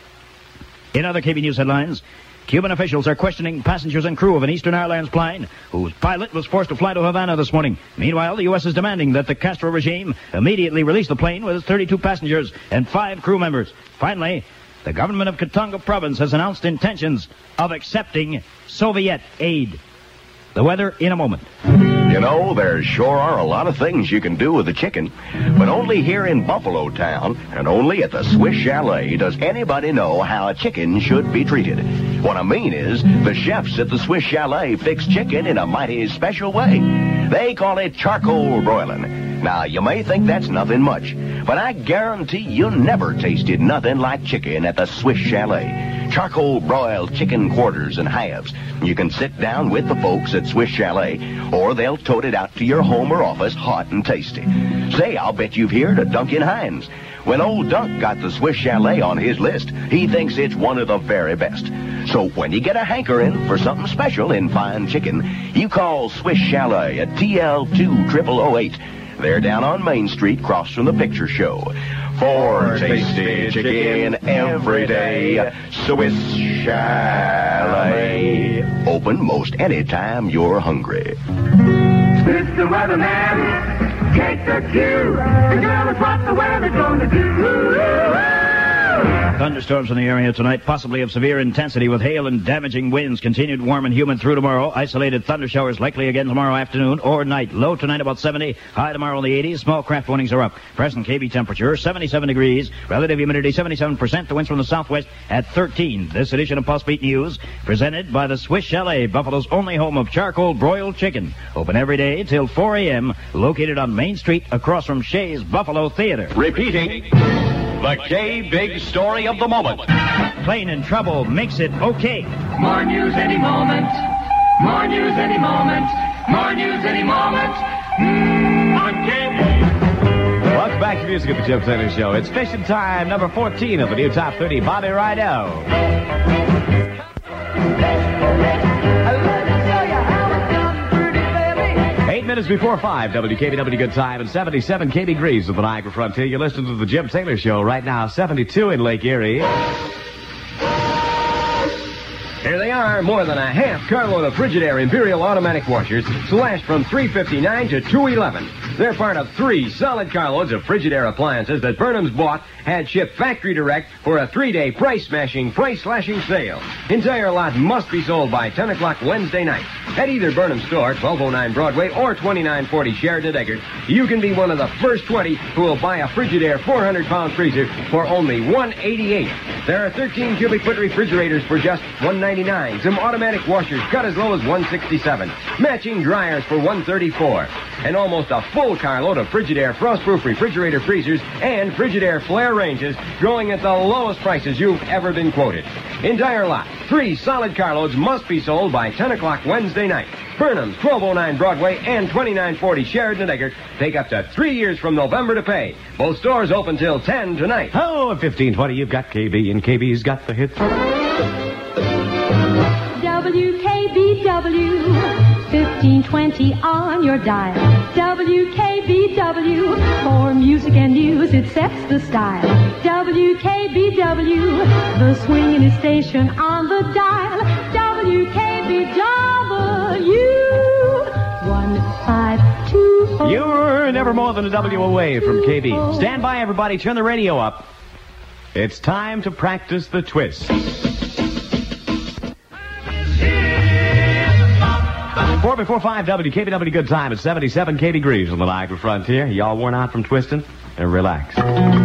Speaker 2: In other KB News headlines, Cuban officials are questioning passengers and crew of an Eastern Airlines plane whose pilot was forced to fly to Havana this morning. Meanwhile, the U.S. is demanding that the Castro regime immediately release the plane with its 32 passengers and 5 crew members. Finally, the government of Katanga Province has announced intentions of accepting Soviet aid. The weather in a moment.
Speaker 20: You know, there sure are a lot of things you can do with a chicken, but only here in Buffalo Town and only at the Swiss Chalet does anybody know how a chicken should be treated. What I mean is, the chefs at the Swiss Chalet fix chicken in a mighty special way. They call it charcoal broiling. Now, you may think that's nothing much, but I guarantee you never tasted nothing like chicken at the Swiss Chalet. Charcoal broiled chicken quarters and halves. You can sit down with the folks at Swiss Chalet, or they'll tote it out to your home or office hot and tasty. Say, I'll bet you've heard of Duncan Hines. When old Dunk got the Swiss Chalet on his list, he thinks it's one of the very best. So when you get a hankering for something special in fine chicken, you call Swiss Chalet at TL20008. They're down on Main Street, across from the picture show. For tasty chicken every day, Swiss Chalet. Open most any time you're hungry.
Speaker 5: Mr. Weatherman, take the cue and tell us what the weather's gonna do.
Speaker 2: Thunderstorms in the area tonight, possibly of severe intensity with hail and damaging winds. Continued warm and humid through tomorrow. Isolated thunder showers likely again tomorrow afternoon or night. Low tonight about 70. High tomorrow in the 80s. Small craft warnings are up. Present KB temperature 77 degrees. Relative humidity 77%. The winds from the southwest at 13. This edition of Pulse Beat News presented by the Swiss Chalet, Buffalo's only home of charcoal broiled chicken. Open every day till 4 a.m. Located on Main Street across from Shea's Buffalo Theater.
Speaker 21: Repeating. The K-Big story of the moment.
Speaker 2: Plane in trouble makes it okay.
Speaker 5: More news any moment. More news any moment. More news any moment. On K-Big.
Speaker 1: Welcome back to Music at the Jim Taylor Show. It's fishing time, number 14 of the new Top 30, Bobby Rydell. 8 minutes before 5, WKBW Good Time, and 77 KB Degrees of the Niagara Frontier. You're listening to the Jim Taylor Show right now, 72 in Lake Erie.
Speaker 22: Here they are, more than a half carload of Frigidaire Imperial automatic washers, slashed from $3.59 to $2.11. They're part of 3 solid carloads of Frigidaire appliances that Burnham's bought, had shipped factory direct for a 3-day price-smashing, price-slashing sale. Entire lot must be sold by 10 o'clock Wednesday night. At either Burnham store, 1209 Broadway, or 2940 Sheridan Eggert, you can be one of the first 20 who will buy a Frigidaire 400-pound freezer for only $188. There are 13 cubic foot refrigerators for just $199. Some automatic washers cut as low as $167. Matching dryers for $134. And almost a full carload of Frigidaire Frostproof refrigerator freezers and Frigidaire Flare ranges going at the lowest prices you've ever been quoted. Entire lot, 3 solid carloads must be sold by 10 o'clock Wednesday night. Burnham's, 1209 Broadway, and 2940 Sheridan Eggert take up to 3 years from November to pay. Both stores open till 10 tonight.
Speaker 1: Oh, at 1520, you've got KB, and KB's got the hits.
Speaker 9: WKBW, 1520 on your dial. WKBW, for music and news, it sets the style. WKBW, the swinging station on the dial. WKBW, 1524.
Speaker 1: You're never more than a W away from KB. Stand by, everybody. Turn the radio up. It's time to practice the twist. 4 before 5, WKBW Good Time at 77 KB Degrees on the Niagara Frontier. Y'all worn out from twisting? Relax.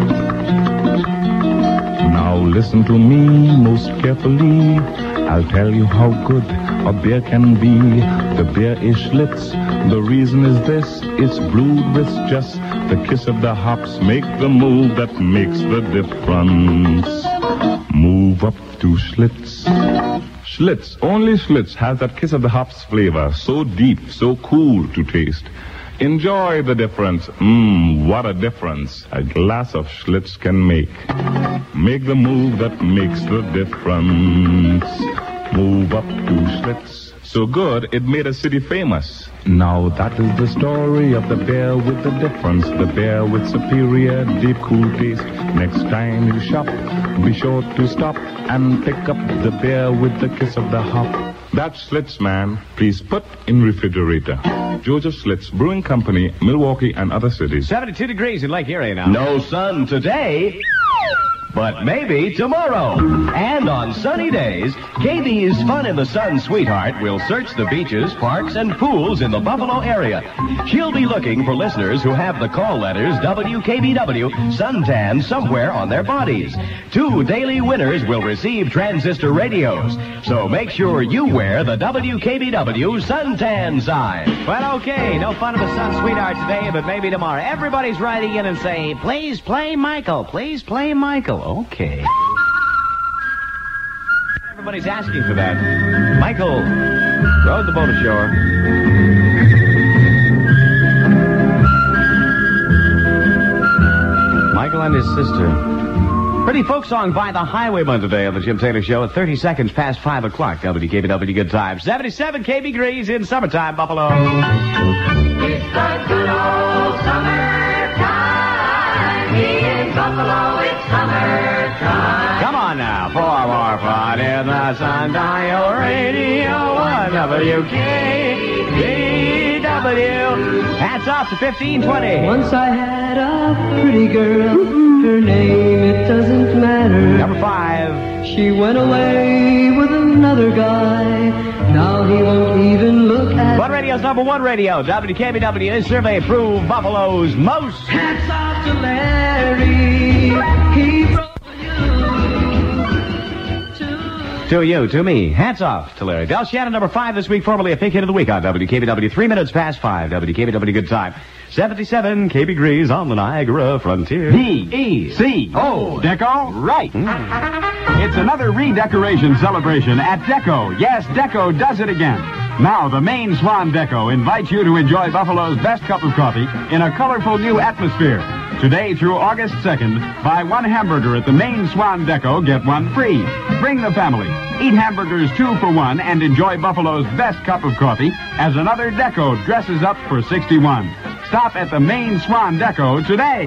Speaker 23: Now listen to me most carefully. I'll tell you how good a beer can be. The beer is Schlitz. The reason is this. It's brewed with just the kiss of the hops. Make the move that makes the difference. Move up to Schlitz. Schlitz, only Schlitz has that kiss of the hops flavor. So deep, so cool to taste. Enjoy the difference. What a difference a glass of Schlitz can make. Make the move that makes the difference. Move up to Schlitz. So good, it made a city famous. Now that is the story of the beer with the difference. The beer with superior, deep, cool taste. Next time you shop, be sure to stop and pick up the beer with the kiss of the hop. That's Schlitz, man. Please put in refrigerator. Joseph Schlitz Brewing Company, Milwaukee and other cities.
Speaker 1: 72 degrees in Lake Erie now.
Speaker 21: No sun today, but maybe tomorrow. And on sunny days, KB's Fun in the Sun sweetheart will search the beaches, parks, and pools in the Buffalo area. She'll be looking for listeners who have the call letters WKBW suntan somewhere on their bodies. 2 daily winners will receive transistor radios. So make sure you wear the WKBW suntan sign.
Speaker 1: Well, okay, no Fun in the Sun sweetheart today, but maybe tomorrow. Everybody's writing in and saying, please play Michael, please play Michael. Okay. Everybody's asking for that. Michael rode the boat ashore. Michael and his sister. Pretty folk song by the Highwaymen today on the Jim Taylor Show at 30 seconds past 5 o'clock. WKBW Good Time. 77 KB Degrees in summertime, Buffalo.
Speaker 5: It's the good old summertime here in Buffalo, it's summertime.
Speaker 1: Come on now, for more fun in the Sundial Radio 1 WKBW. Hats off to 1520.
Speaker 9: Once I had a pretty girl. Her name, it doesn't matter.
Speaker 1: Number 5.
Speaker 9: She went away with another guy. Now he won't even look at
Speaker 1: One Radio's number 1 radio. WKBW. This survey proved Buffalo's most.
Speaker 9: Hats off to Larry. He brought
Speaker 1: To me. Hats off to Larry. Del Shannon, number 5 this week, formerly a Pink Hit of the Week on WKBW. 3 minutes past 5. WKBW Good Time. 77 KB Grease on the Niagara Frontier.
Speaker 7: D-E-C-O. Deco? Right. It's another redecoration celebration at Deco. Yes, Deco does it again. Now, the Maine Swan Deco invites you to enjoy Buffalo's best cup of coffee in a colorful new atmosphere. Today through August 2nd, buy 1 hamburger at the Maine Swan Deco, get 1 free. Bring the family. Eat hamburgers 2 for 1 and enjoy Buffalo's best cup of coffee as another Deco dresses up for 61. Stop at the Maine Swan Deco today.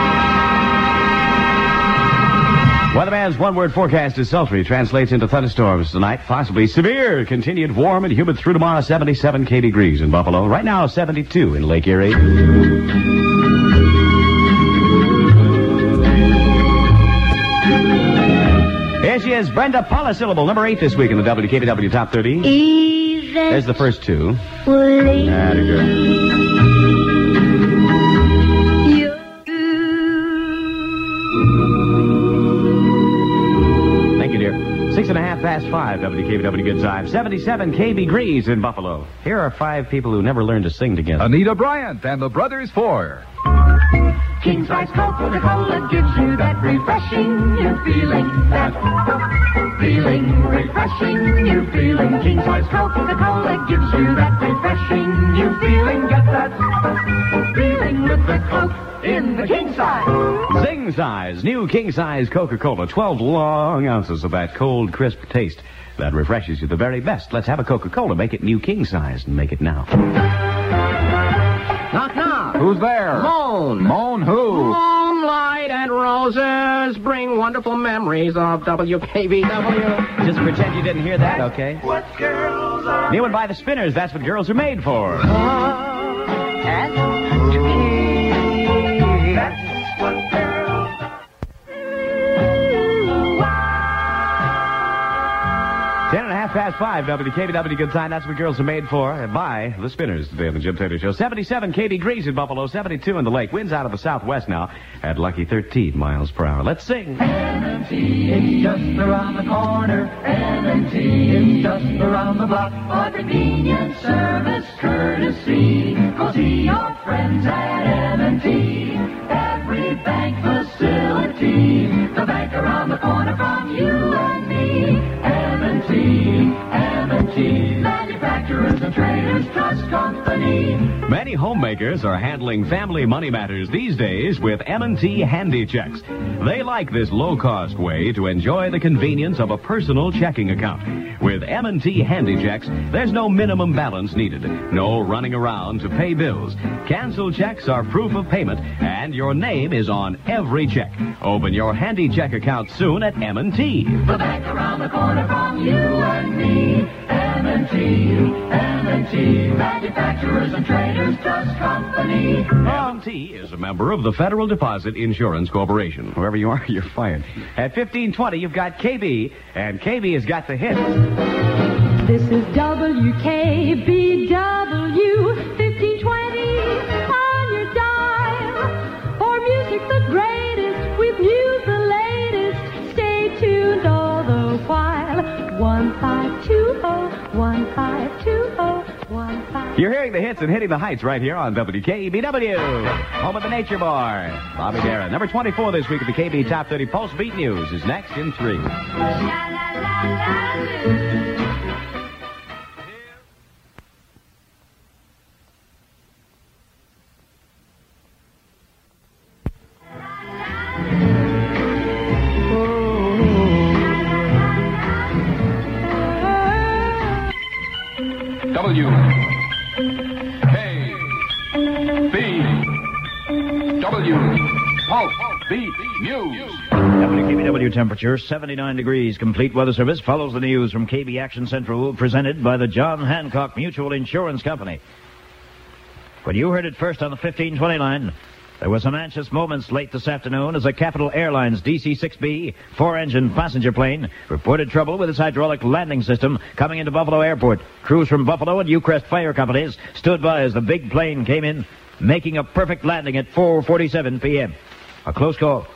Speaker 1: Weatherman's one-word forecast is sultry. Translates into thunderstorms tonight, possibly severe. Continued warm and humid through tomorrow, 77 KB Grease in Buffalo. Right now, 72 in Lake Erie. Here she is, Brenda Polysyllable, number 8 this week in the WKBW Top 30. There's the first 2. Very good. Thank you, dear. 6.5 past 5, WKBW Good Time. 77 KB Grease in Buffalo. Here are 5 people who never learned to sing together.
Speaker 19: Anita Bryant and the Brothers 4.
Speaker 5: King size Coca-Cola gives you that refreshing new feeling. That feeling, refreshing new feeling. King size Coca-Cola gives you that refreshing new feeling. Get that feeling with the Coke in the king size.
Speaker 1: Zing size, new king size Coca-Cola. 12 long ounces of that cold, crisp taste that refreshes you the very best. Let's have a Coca-Cola. Make it new king size and make it now.
Speaker 22: Knock, knock.
Speaker 19: Who's there?
Speaker 22: Moan.
Speaker 19: Moan who?
Speaker 22: Moonlight and roses bring wonderful memories of WKBW.
Speaker 1: Just pretend you didn't hear that, okay?
Speaker 5: What girls are...
Speaker 1: New and by the Spinners. That's what girls are made for.
Speaker 5: That's what girls are...
Speaker 1: 10.5 past 5, WKBW Good Time. That's what girls are made for. By the Spinners today on the Jim Taylor Show. 77 KB Grease in Buffalo, 72 in the lake. Winds out of the southwest now at lucky 13 miles per hour. Let's sing.
Speaker 5: M&T is just around the corner. M&T is just around the block. For convenience, service, courtesy. Go see your friends at M&T. Every bank facility. The bank around the corner from you and me. M&T, manufacturers and traders trust company.
Speaker 1: Many homemakers are handling family money matters these days with M&T Handy Checks. They like this low-cost way to enjoy the convenience of a personal checking account. With M&T Handy Checks, there's no minimum balance needed, no running around to pay bills. Canceled checks are proof of payment, and your name is on every check. Open your Handy Check account soon at M&T.
Speaker 5: The bank around the corner from you and me. M&T, manufacturers and traders trust company.
Speaker 1: M&T is a member of the Federal Deposit Insurance Corporation. Whoever you are, you're fired. At 1520, you've got KB, and KB has got the hits.
Speaker 9: This is WKBW 1520 on your dial. For music the greatest, with news the latest. Stay tuned all the while. 1520, 1520,
Speaker 1: You're hearing the hits and hitting the heights right here on WKBW. Home of the Nature Boy, Bobby Darin. Number 24 this week at the KB Top 30 Pulse Beat News is next in 3.
Speaker 18: WKBW Pulse. Beat News.
Speaker 2: WKBW temperature, 79 degrees. Complete weather service follows the news from KB Action Central, presented by the John Hancock Mutual Insurance Company. When you heard it first on the 1520 line, there were some anxious moments late this afternoon as a Capital Airlines DC-6B four-engine passenger plane reported trouble with its hydraulic landing system coming into Buffalo Airport. Crews from Buffalo and Ucrest Fire Companies stood by as the big plane came in, making a perfect landing at 4:47 p.m. A close call.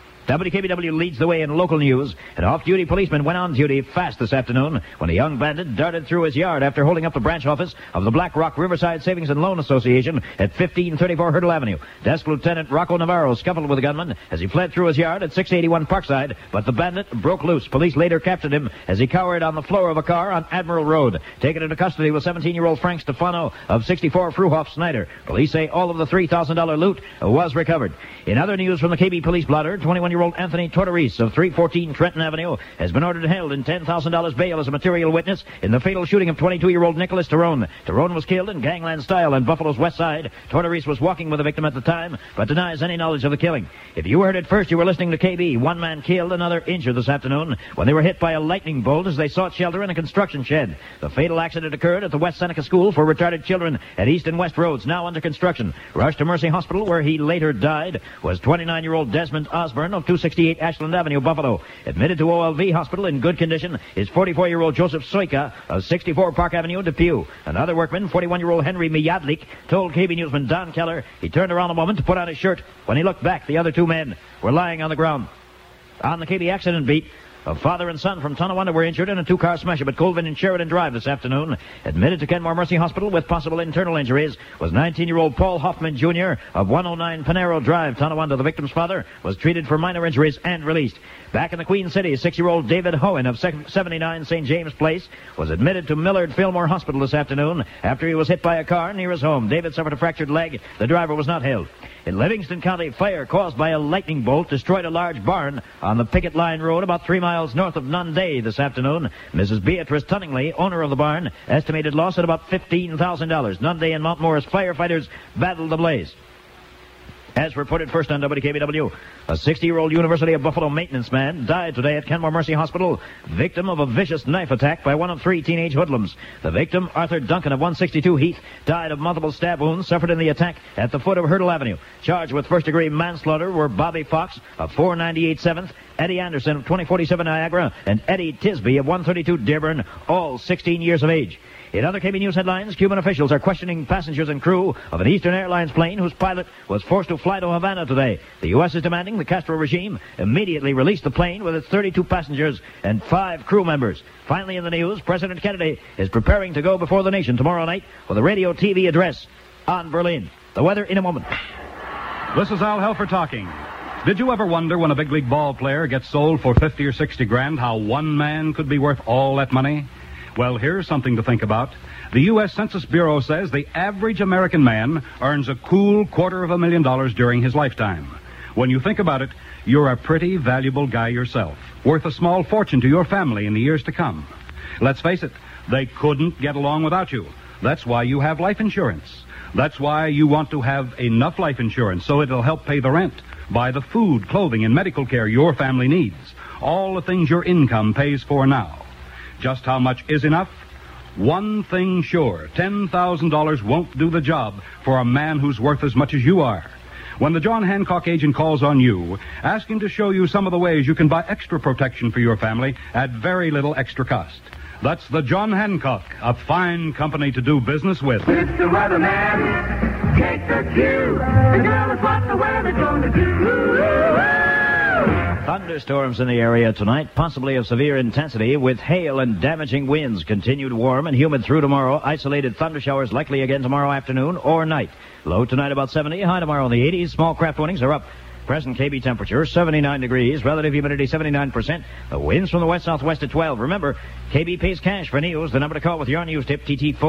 Speaker 2: WKBW leads the way in local news. An off-duty policeman went on duty fast this afternoon when a young bandit darted through his yard after holding up the branch office of the Black Rock Riverside Savings and Loan Association at 1534 Hurdle Avenue. Desk Lieutenant Rocco Navarro scuffled with the gunman as he fled through his yard at 681 Parkside, but the bandit broke loose. Police later captured him as he cowered on the floor of a car on Admiral Road. Taken into custody was 17-year-old Frank Stefano of 64 Fruhoff Snyder. Police say all of the $3,000 loot was recovered. In other news from the KB Police blotter, 21-year-old Anthony Tortorese of 314 Trenton Avenue has been ordered held in $10,000 bail as a material witness in the fatal shooting of 22-year-old Nicholas Tyrone. Tyrone was killed in gangland style on Buffalo's west side. Tortorese was walking with the victim at the time, but denies any knowledge of the killing. If you heard it first, you were listening to KB. One man killed, another injured this afternoon when they were hit by a lightning bolt as they sought shelter in a construction shed. The fatal accident occurred at the West Seneca School for Retarded Children at East and West Roads, now under construction. Rushed to Mercy Hospital, where he later died, was 29-year-old Desmond Osborne of 268 Ashland Avenue, Buffalo. Admitted to OLV Hospital in good condition is 44-year-old Joseph Soika of 64 Park Avenue, Depew. Another workman, 41-year-old Henry Miyadlik, told KB Newsman Don Keller he turned around a moment to put on his shirt. When he looked back, the other two men were lying on the ground. On the KB accident beat, a father and son from Tonawanda were injured in a two-car smash-up at Colvin and Sheridan Drive this afternoon. Admitted to Kenmore Mercy Hospital with possible internal injuries was 19-year-old Paul Hoffman Jr. of 109 Panero Drive, Tonawanda. The victim's father was treated for minor injuries and released. Back in the Queen City, 6-year-old David Hohen of 79 St. James Place was admitted to Millard Fillmore Hospital this afternoon after he was hit by a car near his home. David suffered a fractured leg. The driver was not held. In Livingston County, fire caused by a lightning bolt destroyed a large barn on the Picket Line Road about 3 miles north of Nunday this afternoon. Mrs. Beatrice Tunningley, owner of the barn, estimated loss at about $15,000. Nunday and Mount Morris firefighters battled the blaze. As reported first on WKBW, a 60-year-old University of Buffalo maintenance man died today at Kenmore Mercy Hospital, victim of a vicious knife attack by one of 3 teenage hoodlums. The victim, Arthur Duncan of 162 Heath, died of multiple stab wounds suffered in the attack at the foot of Hurdle Avenue. Charged with first-degree manslaughter were Bobby Fox of 498 7th, Eddie Anderson of 2047 Niagara, and Eddie Tisby of 132 Dearborn, all 16 years of age. In other KB News headlines, Cuban officials are questioning passengers and crew of an Eastern Airlines plane whose pilot was forced to fly to Havana today. The U.S. is demanding the Castro regime immediately release the plane with its 32 passengers and 5 crew members. Finally in the news, President Kennedy is preparing to go before the nation tomorrow night with a radio-TV address on Berlin. The weather in a moment.
Speaker 3: This is Al Helfer talking. Did you ever wonder when a big league ball player gets sold for 50 or 60 grand how one man could be worth all that money? Well, here's something to think about. The U.S. Census Bureau says the average American man earns a cool $250,000 during his lifetime. When you think about it, you're a pretty valuable guy yourself, worth a small fortune to your family in the years to come. Let's face it, they couldn't get along without you. That's why you have life insurance. That's why you want to have enough life insurance so it'll help pay the rent, buy the food, clothing, and medical care your family needs. All the things your income pays for now. Just how much is enough? One thing sure, $10,000 won't do the job for a man who's worth as much as you are. When the John Hancock agent calls on you, ask him to show you some of the ways you can buy extra protection for your family at very little extra cost. That's the John Hancock, a fine company to do business with.
Speaker 5: It's the weatherman. Take the cue. And tell us what the weather's going to do.
Speaker 2: Thunderstorms in the area tonight, possibly of severe intensity, with hail and damaging winds. Continued warm and humid through tomorrow. Isolated thunder showers likely again tomorrow afternoon or night. Low tonight about 70, high tomorrow in the 80s. Small craft warnings are up. Present KB temperature, 79 degrees. Relative humidity, 79%. The winds from the west-southwest at 12. Remember, KB pays cash for news. The number to call with your news tip,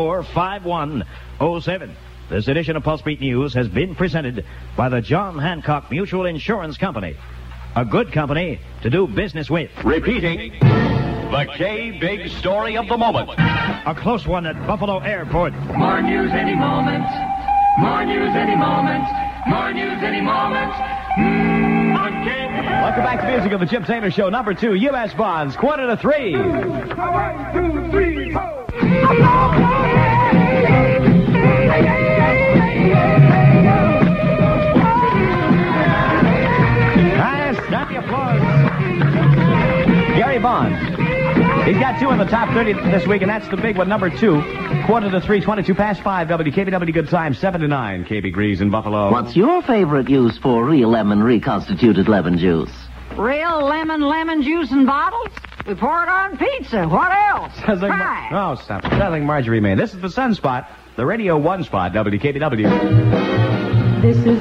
Speaker 2: TT45107. This edition of Pulse Beat News has been presented by the John Hancock Mutual Insurance Company. A good company to do business with.
Speaker 21: Repeating, the K-Big story of the moment.
Speaker 2: A close one at Buffalo Airport.
Speaker 5: More news any moment. More news any moment. More news any moment.
Speaker 1: Welcome back to Music of the Chip Taylor Show, number 2, U.S. Bonds, 2:03.
Speaker 4: 1, 2, 3, 4.
Speaker 1: Nice, not the applause. Gary Bonds. He's got 2 in the top 30 this week, and that's the big one, number 2. 2:03, 22 past 5, WKBW Good Time, 7 to 9, KB Grease in Buffalo.
Speaker 10: What's your favorite use for real lemon reconstituted lemon juice?
Speaker 12: Real lemon juice in bottles? We pour it on pizza. What else? Pie.
Speaker 1: Oh, stop it. Sizzling Marjorie Main. This is the Sunspot, the Radio 1 spot, WKBW.
Speaker 9: This is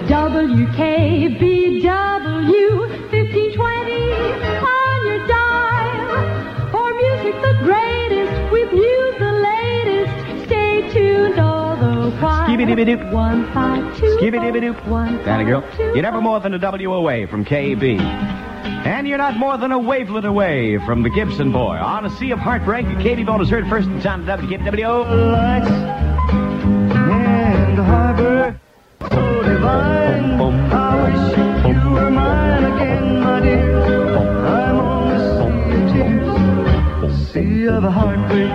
Speaker 9: WKBW 1520 on your dial. For music the greatest, with you the latest. Stay tuned all the while.
Speaker 1: Skibidi-bidi-doop.
Speaker 9: 152.
Speaker 1: Skibidi-bidi-doop. Danny girl. You're never more than a W away from KB. And you're not more than a wavelet away from the Gibson Boy. On a sea of heartbreak, KB Bone is heard first in time to WKBW.
Speaker 4: Lights and harbor, so divine. I wish you were mine again, my dear. I'm on the sea of heartbreak.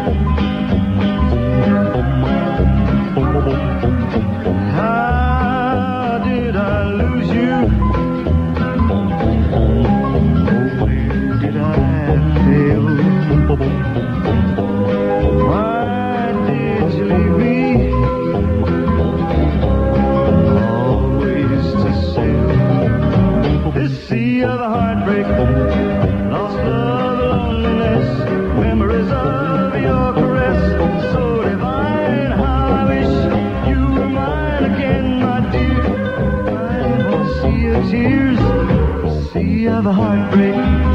Speaker 4: How did I lose you? Why did you leave me? Always to sail this sea of heartbreak, lost love, loneliness, memories of your caress, so divine. How I wish you were mine again, my dear. I'm on a sea of tears, sea of heartbreak.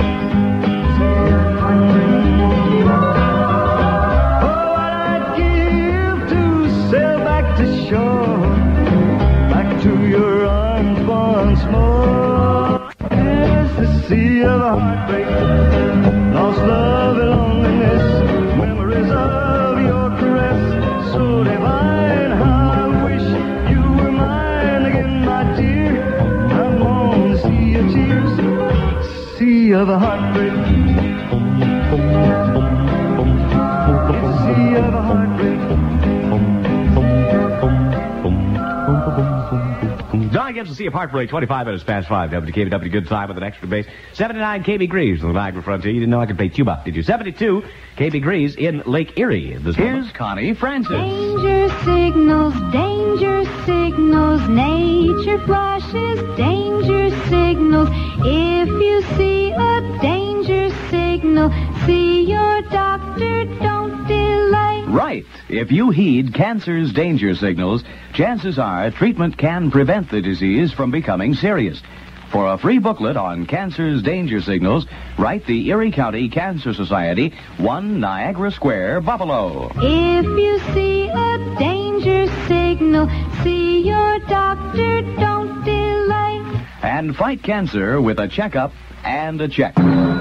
Speaker 4: Sea of heartbreak, lost love and loneliness, memories of your caress, so divine. How I wish you were mine again, my dear. I'm on the sea of tears, sea of heartbreak, sea of heartbreak.
Speaker 1: Don gives the Sea of Heartbreak, 25 minutes past 5. WKBW Good Time with an extra base. 79 KB Greaves on the Niagara Frontier. You didn't know I could play tuba, did you? 72 KB Greaves in Lake Erie. Here's Connie Francis.
Speaker 16: Danger signals, nature flashes danger signals. If you see a danger signal, see your doctor, don't delay.
Speaker 6: Right. If you heed cancer's danger signals, chances are treatment can prevent the disease from becoming serious. For a free booklet on cancer's danger signals, write the Erie County Cancer Society, 1 Niagara Square, Buffalo.
Speaker 16: If you see a danger signal, see your doctor, don't delay.
Speaker 6: And fight cancer with a checkup and a check.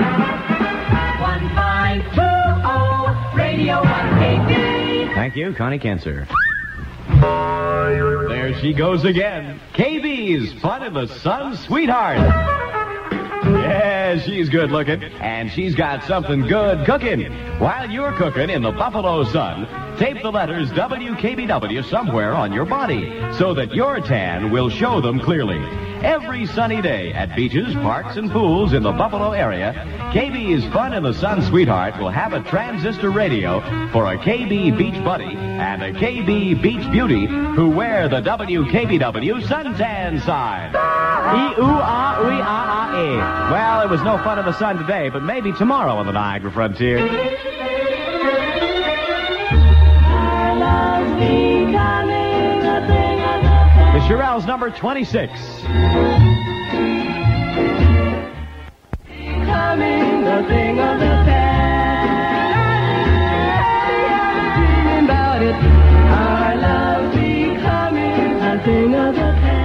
Speaker 5: 1520 Radio 1KB.
Speaker 1: Thank you, Connie Cancer. There she goes again. KB's Fun in the Sun Sweetheart. Yeah, she's good looking, and she's got something good cooking. While you're cooking in the Buffalo sun, tape the letters WKBW somewhere on your body so that your tan will show them clearly. Every sunny day at beaches, parks, and pools in the Buffalo area, KB's Fun in the Sun Sweetheart will have a transistor radio for a KB Beach Buddy and a KB Beach Beauty who wear the WKBW suntan sign. E-oo-ah-wee-ah-ah-eh. Well, it was no fun in the sun today, but maybe tomorrow on the Niagara Frontier. The Shirelles, number 26.
Speaker 5: Becoming a thing of the past. About it. Our love becoming a thing of the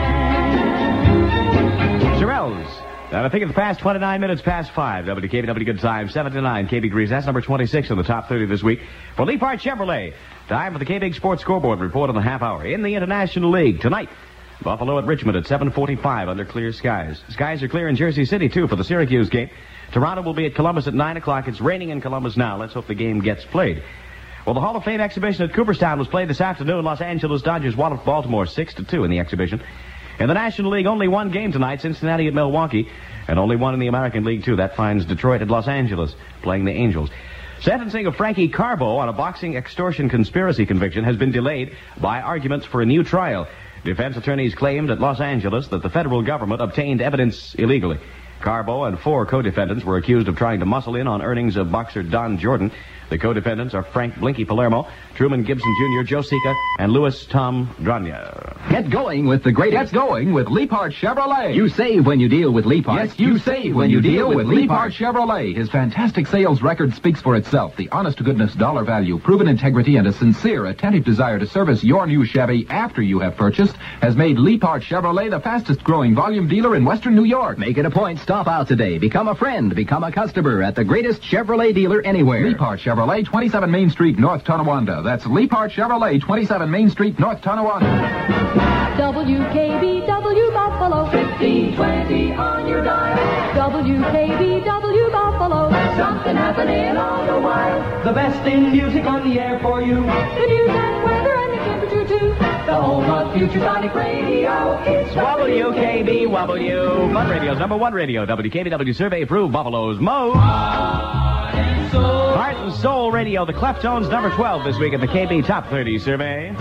Speaker 5: past.
Speaker 1: Shirelles. And I think it's past 29 minutes past 5. WKBW Good Time, 7 to 9. KB Grease. That's number 26 in the top 30 this week. For Leapart Chevrolet. Time for the K-Big Sports Scoreboard report on the half hour. In the International League tonight, Buffalo at Richmond at 7:45 under clear skies. Skies are clear in Jersey City, too, for the Syracuse game. Toronto will be at Columbus at 9 o'clock. It's raining in Columbus now. Let's hope the game gets played. Well, the Hall of Fame exhibition at Cooperstown was played this afternoon. Los Angeles Dodgers walloped Baltimore 6-2 in the exhibition. In the National League, only one game tonight, Cincinnati at Milwaukee, and only one in the American League, too. That finds Detroit at Los Angeles, playing the Angels. Sentencing of Frankie Carbo on a boxing extortion conspiracy conviction has been delayed by arguments for a new trial. Defense attorneys claimed at Los Angeles that the federal government obtained evidence illegally. Carbo and 4 co-defendants were accused of trying to muscle in on earnings of boxer Don Jordan. The co-defendants are Frank Blinky Palermo, Truman Gibson Jr., Joe Sika, and Louis Tom Drania.
Speaker 11: Get going with the greatest.
Speaker 18: Get going with Leapart Chevrolet.
Speaker 11: You save when you deal with Leapart.
Speaker 18: Yes, you save when you deal with Leapart Chevrolet. His fantastic sales record speaks for itself. The honest-to-goodness dollar value, proven integrity, and a sincere, attentive desire to service your new Chevy after you have purchased has made Leapart Chevrolet the fastest-growing volume dealer in Western New York.
Speaker 11: Make it a point. Stop out today. Become a friend. Become a customer at the greatest Chevrolet dealer anywhere.
Speaker 18: Leapart Chevrolet, 27 Main Street, North Tonawanda. That's Leapart Chevrolet, 27 Main Street, North Tonawanda.
Speaker 9: WKBW Buffalo 1520 on your dial. WKBW Buffalo.
Speaker 5: Something happening all the while.
Speaker 9: The best in music on the air for you. The news and weather and the temperature too. The home of Future Sonic Radio. It's
Speaker 1: WKBW. Fun Radio's #1 radio. WKBW survey proved Buffalo's most Heart and Soul Radio. The Cleftones #12 this week at the KB Top 30 survey.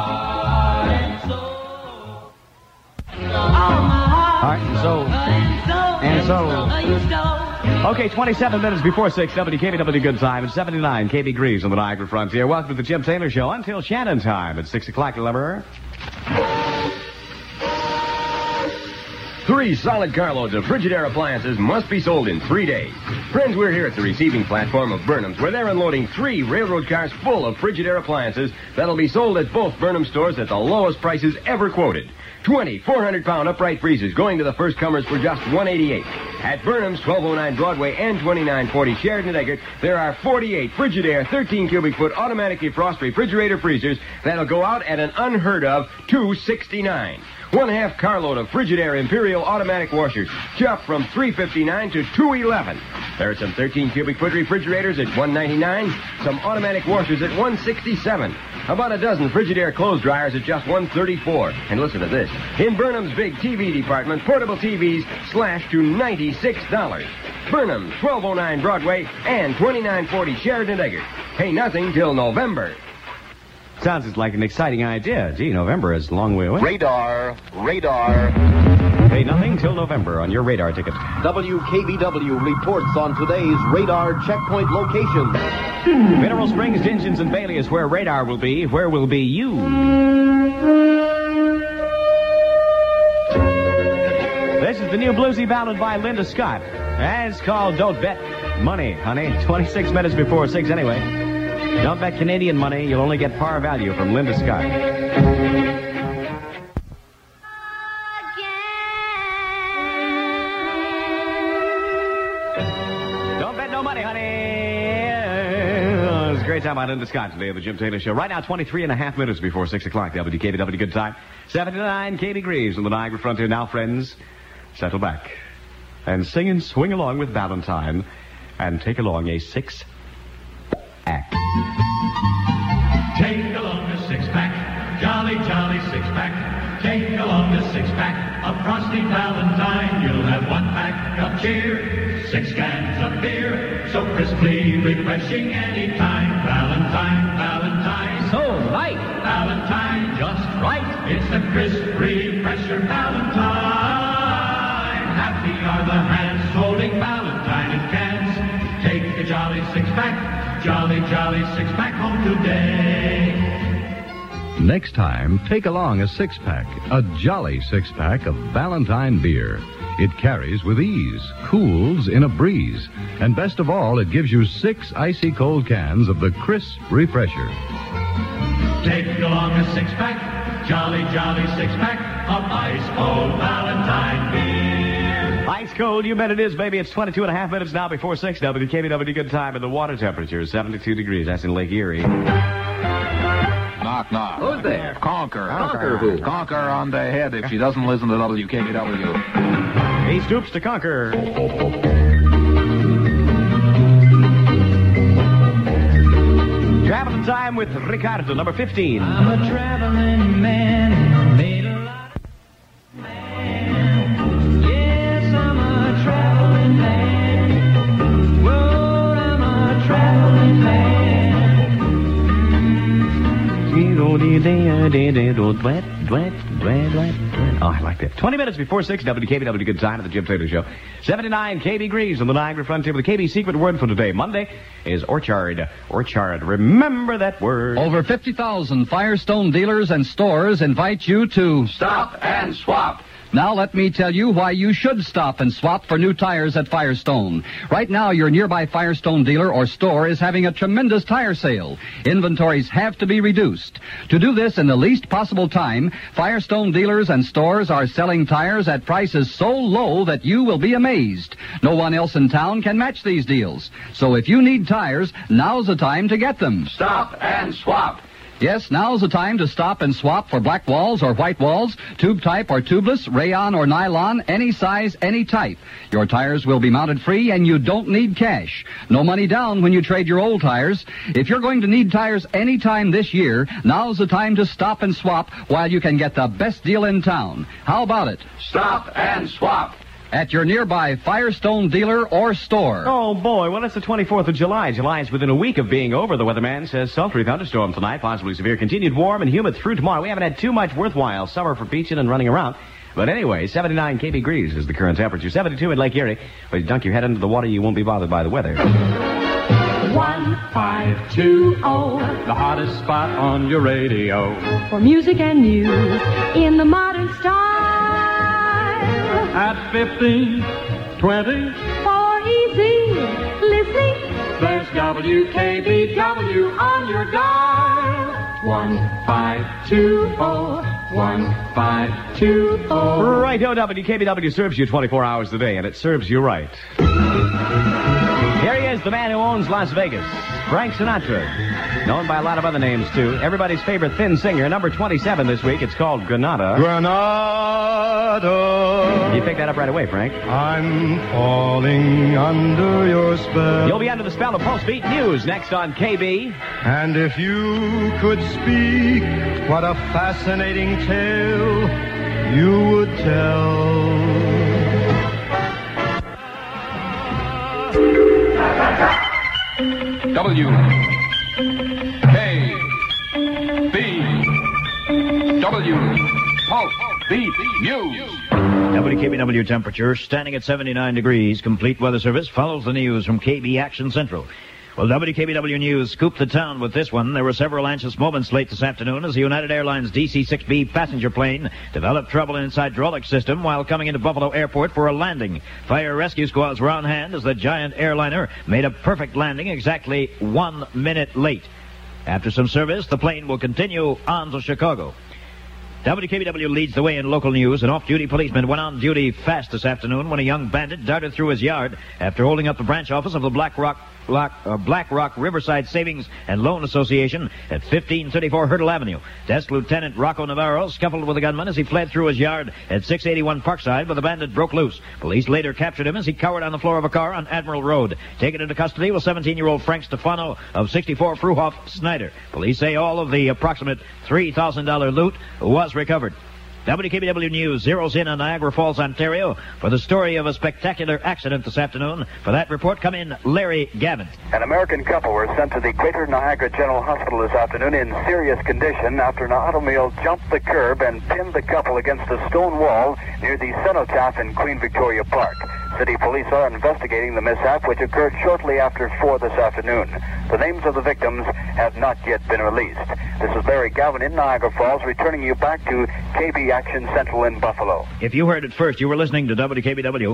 Speaker 1: Heart and Soul. And Soul. Okay, 27 minutes before 6, WKBW Good Time, and 79 KB Greaves on the Niagara Frontier. Welcome to the Jim Taylor Show until Shannon time at 6 o'clock, remember?
Speaker 22: 3 solid carloads of Frigidaire appliances must be sold in 3 days. Friends, we're here at the receiving platform of Burnham's, where they're unloading 3 railroad cars full of Frigidaire appliances that'll be sold at both Burnham stores at the lowest prices ever quoted. 20 400-pound upright freezers going to the first comers for just $188. At Burnham's, 1209 Broadway and 2940 Sheridan and Eggert, there are 48 Frigidaire 13-cubic-foot automatic defrost refrigerator freezers that'll go out at an unheard of $269. 1/2 carload of Frigidaire Imperial automatic washers, just from $359 to $211. There are some 13-cubic-foot refrigerators at $199, some automatic washers at $167. About a dozen Frigidaire clothes dryers at just $134. And listen to this. In Burnham's big TV department, portable TVs slashed to $96. Burnham's, 1209 Broadway and 2940 Sheridan Eggert. Pay nothing till November.
Speaker 1: Sounds like an exciting idea. Gee, November is a long way away.
Speaker 20: Radar.
Speaker 1: Pay nothing till November on your radar ticket.
Speaker 13: WKBW reports on today's radar checkpoint locations.
Speaker 1: Mineral Springs, Dingens, and Bailey is where radar will be. Where will be you? This is the new bluesy ballad by Linda Scott. And it's called Don't Bet Money, honey. 26 minutes before 6 anyway. Don't bet Canadian money. You'll only get par value from Linda Scott. Don't bet no money, honey. Oh, it's a great time on Linda Scott today on the Jim Taylor Show. Right now, 23.5 minutes before 6 o'clock. WKBW Good Time. 79 KB Greaves on the Niagara Frontier. Now, friends, settle back and sing and swing along with Valentine and take along a 6-pack.
Speaker 14: Take along a 6-pack, jolly, jolly 6-pack. Take along a 6-pack of Frosty Valentine. You'll have 1 pack of cheer, 6 cans of beer, so crisply refreshing anytime. Valentine, Valentine.
Speaker 8: So light.
Speaker 14: Valentine, just right. It's the crisp refresher Valentine. Happy are the hands holding Valentine in cans. Take a jolly 6-pack, jolly, jolly 6-pack home today.
Speaker 3: Next time, take along a 6-pack, a jolly 6-pack of Valentine beer. It carries with ease, cools in a breeze, and best of all, it gives you 6 icy cold cans of the crisp refresher.
Speaker 14: Take along a 6-pack, jolly, jolly 6-pack of ice cold Valentine beer.
Speaker 1: Ice cold, you bet it is, baby. It's 22.5 minutes now before 6. WKBW Good Time, and the water temperature is 72 degrees. That's in Lake Erie.
Speaker 18: Knock, knock.
Speaker 10: Who's there?
Speaker 18: Conquer.
Speaker 10: Conquer who?
Speaker 18: Conquer on the head if she doesn't listen to WKBW.
Speaker 1: He stoops to conquer. Traveling time with Ricardo, number 15.
Speaker 5: I'm a traveling man, made a lot of man. Yes, I'm a traveling man. Whoa, I'm a traveling man.
Speaker 1: Oh, I like that. 20 minutes before 6, WKBW Good Time at the Jim Taylor Show. 79 KB Greaves on the Niagara Frontier with the KB secret word for today. Monday is orchard. Orchard. Remember that word.
Speaker 15: Over 50,000 Firestone dealers and stores invite you to
Speaker 11: Stop and swap.
Speaker 15: Now let me tell you why you should stop and swap for new tires at Firestone. Right now, your nearby Firestone dealer or store is having a tremendous tire sale. Inventories have to be reduced. To do this in the least possible time, Firestone dealers and stores are selling tires at prices so low that you will be amazed. No one else in town can match these deals. So if you need tires, now's the time to get them.
Speaker 11: Stop and swap.
Speaker 15: Yes, now's the time to stop and swap for black walls or white walls, tube type or tubeless, rayon or nylon, any size, any type. Your tires will be mounted free and you don't need cash. No money down when you trade your old tires. If you're going to need tires anytime this year, now's the time to stop and swap while you can get the best deal in town. How about it?
Speaker 11: Stop and swap.
Speaker 15: At your nearby Firestone dealer or store.
Speaker 1: Oh, boy. Well, it's the 24th of July. July is within a week of being over. The weatherman says sultry thunderstorm tonight, possibly severe. Continued warm and humid through tomorrow. We haven't had too much worthwhile summer for beaching and running around. But anyway, 79 KB Greaves is the current temperature. 72 in Lake Erie. But you dunk your head into the water, you won't be bothered by the weather.
Speaker 9: 1520.
Speaker 3: The hottest spot on your radio.
Speaker 9: For music and news in the modern style.
Speaker 3: At 1520.
Speaker 9: For easy listening.
Speaker 3: There's WKBW on your dial. 1520.
Speaker 1: Righto, WKBW serves you 24 hours a day, and it serves you right. Here he is, the man who owns Las Vegas, Frank Sinatra. Known by a lot of other names, too. Everybody's favorite thin singer, number 27 this week. It's called Granada.
Speaker 4: Granada.
Speaker 1: You picked that up right away, Frank.
Speaker 4: I'm falling under your spell.
Speaker 1: You'll be under the spell of Pulse Beat News next on KB.
Speaker 4: And if you could speak, what a fascinating tale you would tell.
Speaker 18: WKBW Pulse Beat News.
Speaker 2: WKBW temperature standing at 79 degrees. Complete weather service follows the news from KB Action Central. Well, WKBW News scooped the town with this one. There were several anxious moments late this afternoon as the United Airlines DC-6B passenger plane developed trouble in its hydraulic system while coming into Buffalo Airport for a landing. Fire rescue squads were on hand as the giant airliner made a perfect landing exactly 1 minute late. After some service, the plane will continue on to Chicago. WKBW leads the way in local news. An off-duty policeman went on duty fast this afternoon when a young bandit darted through his yard after holding up the branch office of the Black Rock Riverside Savings and Loan Association at 1534 Hurdle Avenue. Desk Lieutenant Rocco Navarro scuffled with the gunman as he fled through his yard at 681 Parkside, but the bandit broke loose. Police later captured him as he cowered on the floor of a car on Admiral Road. Taken into custody was 17-year-old Frank Stefano of 64 Fruhoff Snyder. Police say all of the approximate $3,000 loot was recovered. WKBW News zeroes in on Niagara Falls, Ontario for the story of a spectacular accident this afternoon. For that report, come in Larry Gavin.
Speaker 17: An American couple were sent to the Greater Niagara General Hospital this afternoon in serious condition after an automobile jumped the curb and pinned the couple against a stone wall near the cenotaph in Queen Victoria Park. City police are investigating the mishap, which occurred shortly after 4 this afternoon. The names of the victims have not yet been released. This is Larry Gavin in Niagara Falls, returning you back to KB Action Central in Buffalo.
Speaker 2: If you heard it first, you were listening to WKBW.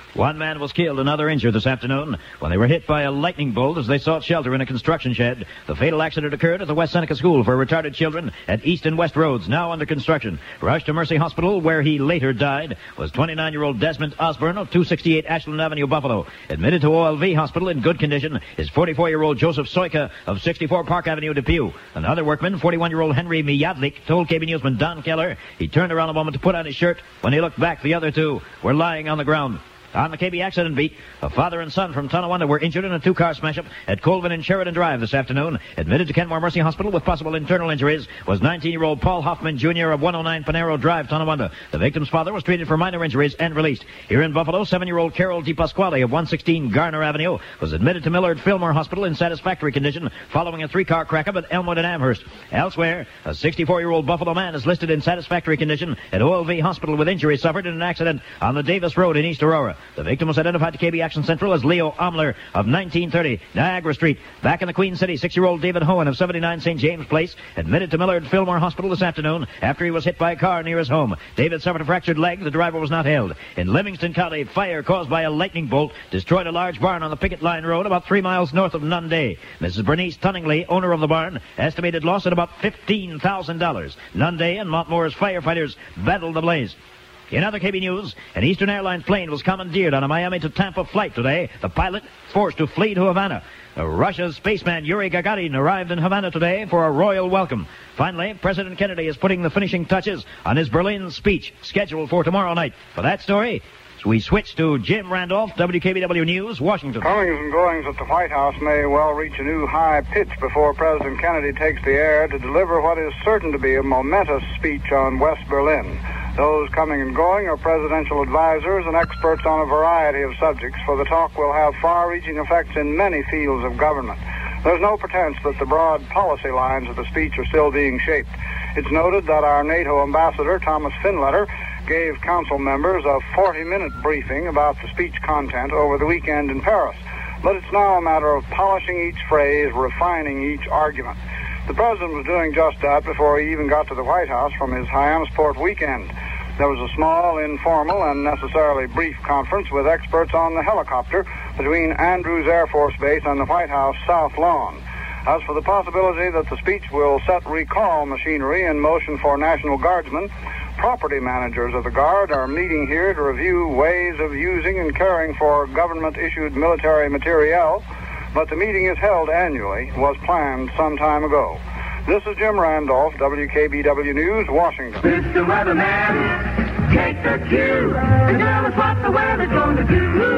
Speaker 2: One man was killed, another injured this afternoon when they were hit by a lightning bolt as they sought shelter in a construction shed. The fatal accident occurred at the West Seneca School for Retarded Children at East and West Roads, now under construction. Rushed to Mercy Hospital, where he later died, was 29-year-old Desmond Osborne of 268 Ashland Avenue, Buffalo. Admitted to OLV Hospital in good condition is 44-year-old Joseph Soika of 64 Park Avenue, Depew. Another workman, 41-year-old Henry Miyadlik, told KB Newsman Don Keller he turned around a moment to put on his shirt. When he looked back, the other two were lying on the ground. On the KB accident beat, a father and son from Tonawanda were injured in a two-car smash-up at Colvin and Sheridan Drive this afternoon. Admitted to Kenmore Mercy Hospital with possible internal injuries was 19-year-old Paul Hoffman Jr. of 109 Panero Drive, Tonawanda. The victim's father was treated for minor injuries and released. Here in Buffalo, 7-year-old Carol DePasquale of 116 Garner Avenue was admitted to Millard Fillmore Hospital in satisfactory condition following a three-car crack-up at Elmwood and Amherst. Elsewhere, a 64-year-old Buffalo man is listed in satisfactory condition at OLV Hospital with injuries suffered in an accident on the Davis Road in East Aurora. The victim was identified to KB Action Central as Leo Omler of 1930 Niagara Street. Back in the Queen City, 6-year-old David Hohen of 79 St. James Place admitted to Millard Fillmore Hospital this afternoon after he was hit by a car near his home. David suffered a fractured leg. The driver was not held. In Livingston County, fire caused by a lightning bolt destroyed a large barn on the Picket Line Road about 3 miles north of Nunday. Mrs. Bernice Tunningley, owner of the barn, estimated loss at about $15,000. Nunday and Montmore's firefighters battled the blaze. In other KB news, an Eastern Airlines plane was commandeered on a Miami to Tampa flight today. The pilot forced to flee to Havana. Russia's spaceman Yuri Gagarin arrived in Havana today for a royal welcome. Finally, President Kennedy is putting the finishing touches on his Berlin speech scheduled for tomorrow night. For that story, we switch to Jim Randolph, WKBW News, Washington.
Speaker 7: Comings and goings at the White House may well reach a new high pitch before President Kennedy takes the air to deliver what is certain to be a momentous speech on West Berlin. Those coming and going are presidential advisors and experts on a variety of subjects, for the talk will have far-reaching effects in many fields of government. There's no pretense that the broad policy lines of the speech are still being shaped. It's noted that our NATO ambassador, Thomas Finletter, gave council members a 40-minute briefing about the speech content over the weekend in Paris. But it's now a matter of polishing each phrase, refining each argument. The president was doing just that before he even got to the White House from his Hyannisport weekend. There was a small, informal, and necessarily brief conference with experts on the helicopter between Andrews Air Force Base and the White House South Lawn. As for the possibility that the speech will set recall machinery in motion for National Guardsmen, property managers of the Guard are meeting here to review ways of using and caring for government-issued military materiel, but the meeting is held annually, was planned some time ago. This is Jim Randolph, WKBW News, Washington.
Speaker 5: Mr. Weatherman, take the cue and tell us what the weather's going to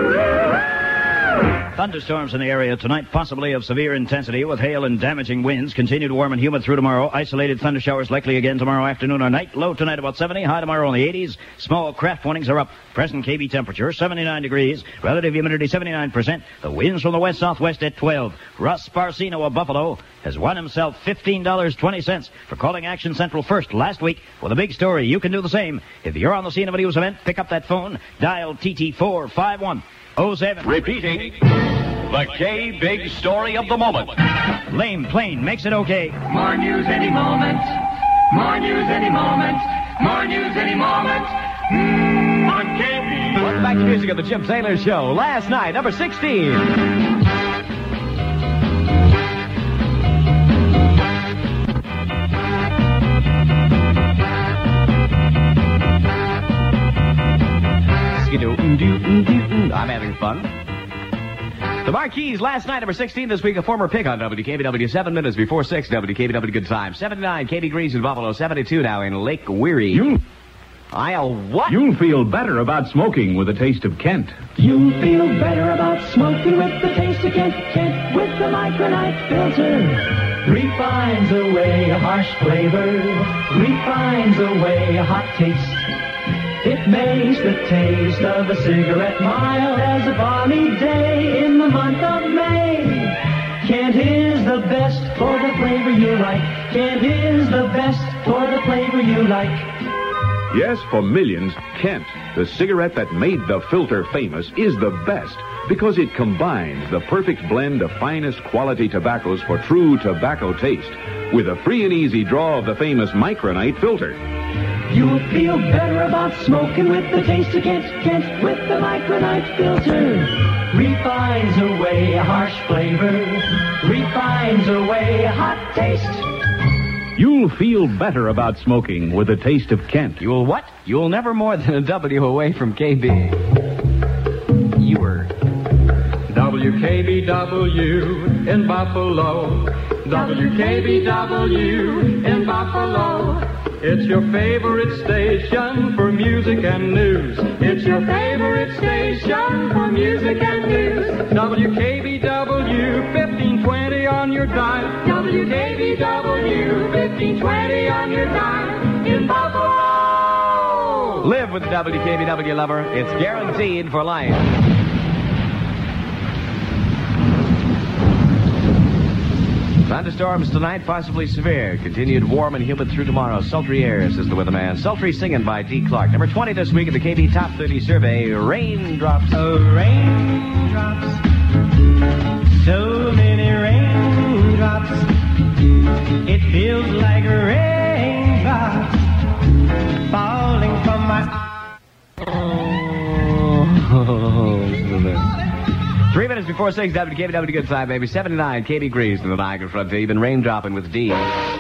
Speaker 5: do.
Speaker 2: Thunderstorms in the area tonight, possibly of severe intensity with hail and damaging winds. Continue to warm and humid through tomorrow. Isolated thundershowers likely again tomorrow afternoon or night. Low tonight about 70, high tomorrow in the 80s. Small craft warnings are up. Present KB temperature 79 degrees. Relative humidity 79%. The winds from the west-southwest at 12. Russ Sparcino of Buffalo has won himself $15.20 for calling Action Central first last week with a big story. You can do the same. If you're on the scene of a news event, pick up that phone. Dial TT451. 07.
Speaker 21: Repeating, the K-Big story of the moment.
Speaker 2: Lame plane makes it okay.
Speaker 5: More news any moment. More news any moment. More news any moment. On KB.
Speaker 21: Welcome back to music of the Chip Taylor Show. Last night, number 16. I'm having fun. The Marquis last night, number 16 this week, a former pick on WKBW, 7 minutes before 6, WKBW Good Time. 79, KB Grease in Buffalo, 72 now in Lake Weary. I'll what?
Speaker 3: You'll feel better about smoking with a taste of Kent.
Speaker 9: You'll feel better about smoking with the taste of Kent. Kent with the Micronite filter. Refines away a harsh flavor. Refines away a hot taste. It makes the taste of a cigarette mild as a balmy day in the month of May. Kent is the best for the flavor you like. Kent is the best for the flavor you like.
Speaker 3: Yes, for millions, Kent, the cigarette that made the filter famous, is the best because it combines the perfect blend of finest quality tobaccos for true tobacco taste with a free and easy draw of the famous Micronite filter.
Speaker 5: You'll feel better about smoking with the taste of Kent. Kent with the Micronite filter. Refines away a harsh flavor. Refines away a hot taste.
Speaker 3: You'll feel better about smoking with a taste of Kent.
Speaker 1: You'll what? You'll never more than a W away from KB. You were.
Speaker 12: WKBW in Buffalo. WKBW in Buffalo. It's your favorite station for music and news. It's your favorite station for music and news. WKBW 1520 on your dial. WKBW 1520 on your dial in Buffalo.
Speaker 1: Live with the WKBW lover. It's guaranteed for life. Thunderstorms tonight, possibly severe. Continued warm and humid through tomorrow. Sultry air, says the weatherman. Sultry singing by D. Clark. Number 20 this week in the KB Top 30 survey. Raindrops.
Speaker 5: Oh, raindrops. So many raindrops. It feels like raindrops falling from my eyes.
Speaker 1: 3 minutes before 6, WKBW good time, baby. 79, KB Greaves in the Niagara Frontier. You've been raindropping with D.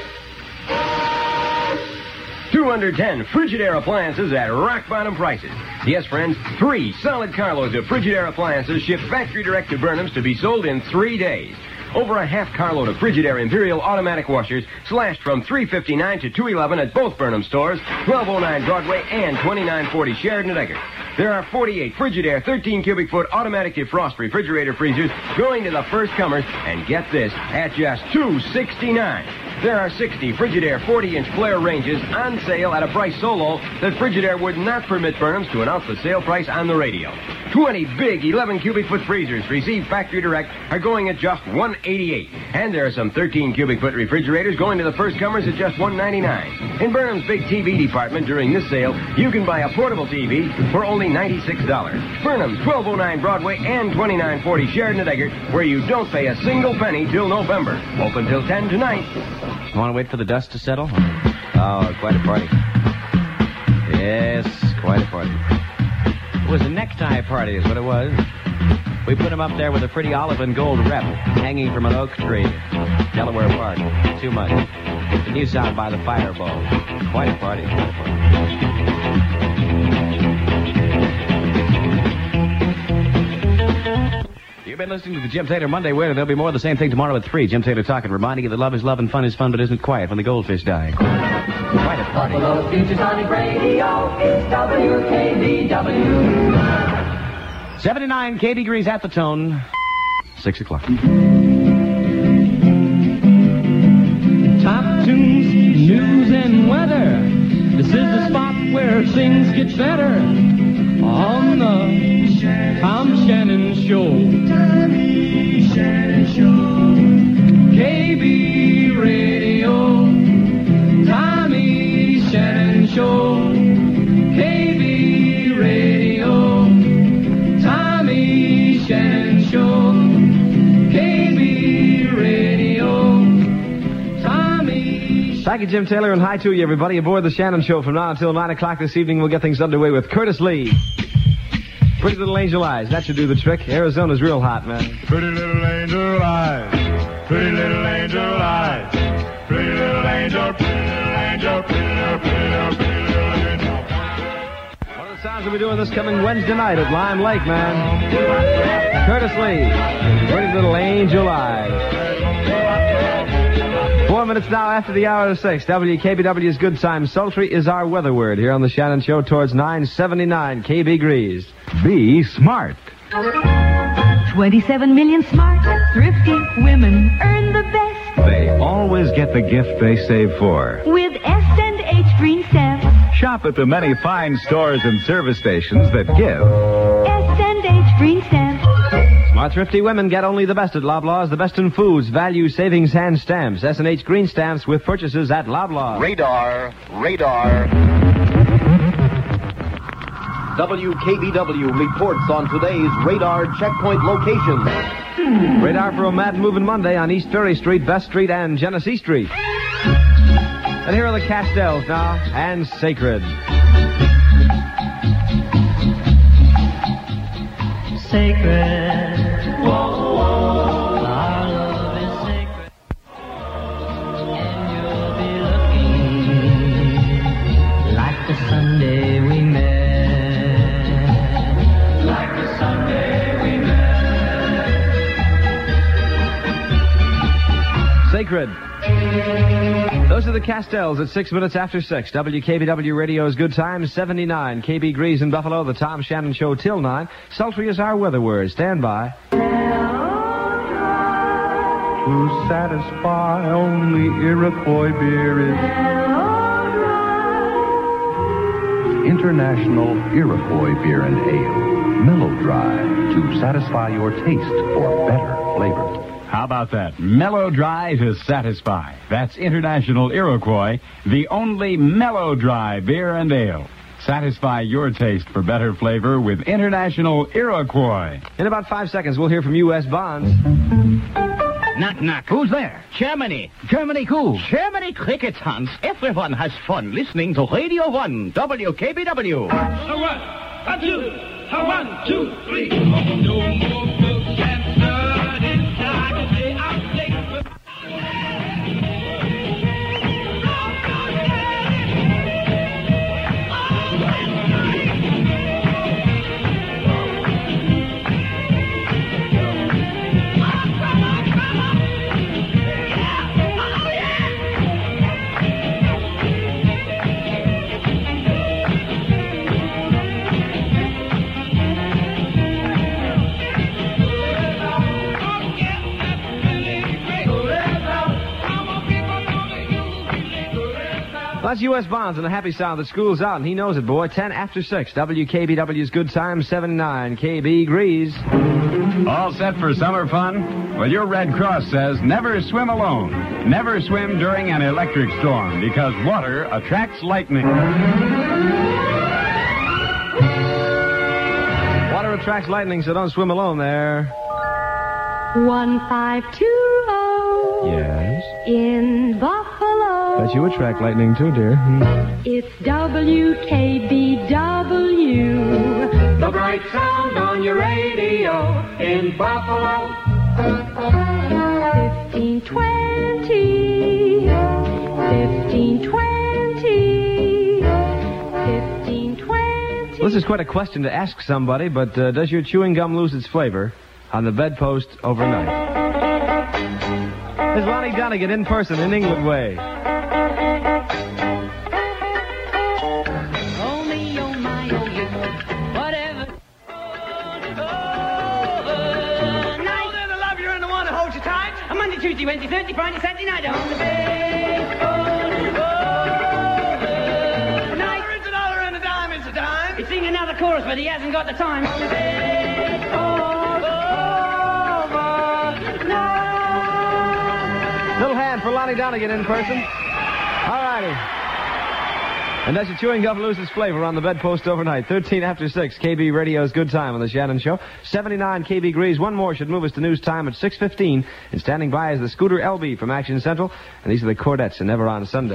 Speaker 22: 2 under 10 Frigidaire appliances at rock-bottom prices. Yes, friends, 3 solid carloads of Frigidaire appliances shipped factory direct to Burnham's to be sold in 3 days. Over a half carload of Frigidaire Imperial automatic washers slashed from $3.59 to $2.11 at both Burnham stores, 1209 Broadway and 2940 Sheridan at Eggert. There are 48 Frigidaire 13 cubic foot automatic defrost refrigerator freezers going to the first comers, and get this, at just $2.69. There are 60 Frigidaire 40-inch flare ranges on sale at a price so low that Frigidaire would not permit Burnham's to announce the sale price on the radio. 20 big 11 cubic foot freezers received factory direct are going at just $188. And there are some 13 cubic foot refrigerators going to the first comers at just $199. In Burnham's big TV department during this sale, you can buy a portable TV for only $96. Burnham's 1209 Broadway and 2940 Sheridan at Eggert, where you don't pay a single penny till November. Open till 10 tonight.
Speaker 1: Want to wait for the dust to settle? Oh, quite a party. Yes, quite a party. It was a necktie party is what it was. We put him up there with a pretty olive and gold rep hanging from an oak tree. Delaware Park. Too much. The new sound by the Fireball. Quite a party. Quite a party. You've been listening to the Jim Taylor Monday Weather. There'll be more of the same thing tomorrow at 3. Jim Taylor talking, reminding you that love is love and fun is fun, but isn't quiet when the goldfish die. Quite a party.
Speaker 5: Buffalo's Future Sonic Radio is WKBW.
Speaker 1: 79 K degrees at the tone. 6 o'clock.
Speaker 5: Top tunes, news, and weather. This is the spot where things get better. On the Tom Shannon Show. Tommy Shannon Show. KB Radio. Tommy Shannon Show. KB Radio. Tommy Shannon Show. KB Radio. Tommy.
Speaker 19: Thank you, Jim Taylor, and hi to you, everybody, aboard the Shannon Show. From now until 9 o'clock this evening, we'll get things underway with Curtis Lee. Pretty Little Angel Eyes. That should do the trick. Arizona's real hot, man.
Speaker 4: Pretty little angel eyes. Pretty little angel eyes. Pretty little angel, pretty little angel, pretty little, pretty little, pretty little angel.
Speaker 19: One of the sounds we'll be doing this coming Wednesday night at Lime Lake, man. Curtis Lee. Pretty Little Angel Eyes. 4 minutes now after the hour of 6. WKBW's Good Time. Sultry is our weather word here on the Shannon Show towards 979 KB Greaves. Be smart.
Speaker 9: 27 million smart, thrifty women earn the best
Speaker 6: They always get the gift they save for.
Speaker 9: with S&H Green Stamps.
Speaker 6: Shop at the many fine stores and service stations that give.
Speaker 9: S&H Green Stamps.
Speaker 19: Smart thrifty women get only the best at Loblaws, the best in foods, value, savings, and stamps. S&H Green Stamps with purchases at Loblaws.
Speaker 13: Radar. WKBW reports on today's radar checkpoint locations.
Speaker 19: Radar for a mad moving Monday on East Ferry Street, Best Street, and Genesee Street. And here are the Castells now, and Sacred.
Speaker 5: Sacred. Whoa, whoa. Our love is sacred. And you'll be looking like the Sunday we met. Like the Sunday we met.
Speaker 19: Sacred. Those are the Castells at 6 minutes after 6. WKBW Radio's Good Times, 79. KB Grease in Buffalo, the Tom Shannon Show till 9. Sultry is our weather word. Stand by.
Speaker 4: To satisfy only Iroquois beer is International Iroquois Beer and Ale. Mellow Dry to satisfy your taste for better flavor.
Speaker 3: How about that? Mellow Dry to satisfy. That's International Iroquois, the only mellow dry beer and ale. Satisfy your taste for better flavor with International Iroquois.
Speaker 19: In about 5 seconds, we'll hear from U.S. Bonds.
Speaker 16: Knock, knock. Who's there? Germany. Germany who? Germany cricket, Hans. Everyone has fun listening to Radio 1, WKBW.
Speaker 14: So what? 1, 2, 1, 2, 3. No more books and studies. Time to stay out late.
Speaker 19: That's U.S. Bonds and the happy sound that school's out, and he knows it, boy. 10 after 6. WKBW's Good Time, 79. KB Grease.
Speaker 3: All set for summer fun? Well, your Red Cross says never swim alone. Never swim during an electric storm because water attracts lightning.
Speaker 19: Water attracts lightning, so don't swim alone there.
Speaker 9: 1520.
Speaker 19: Yes?
Speaker 9: In Buffalo.
Speaker 19: Bet you attract lightning too, dear.
Speaker 9: It's WKBW.
Speaker 14: The bright sound on your radio in Buffalo.
Speaker 9: 1520. 1520. 1520.
Speaker 19: Well, this is quite a question to ask somebody, but does your chewing gum lose its flavor on the bedpost overnight? There's Lonnie Donegan in person in England way.
Speaker 5: Oh me, oh my, oh you, whatever.
Speaker 14: Now then, I love you and I want to hold you tight.
Speaker 5: A Monday, Tuesday, Wednesday, Thursday, Friday, Saturday night on the bed.
Speaker 14: $1 is $1 and a dime is a dime.
Speaker 5: He's singing another chorus, but he hasn't got the time. On the bed.
Speaker 19: Little hand for Lonnie Donegan in person. All righty. And does your chewing gum lose its flavor on the bedpost overnight? 13 after 6, KB Radio's Good Time on the Shannon Show. 79 KB Grease. One more should move us to news time at 6:15. And standing by is the Scooter LB from Action Central. And these are the Cordettes and Never on Sunday.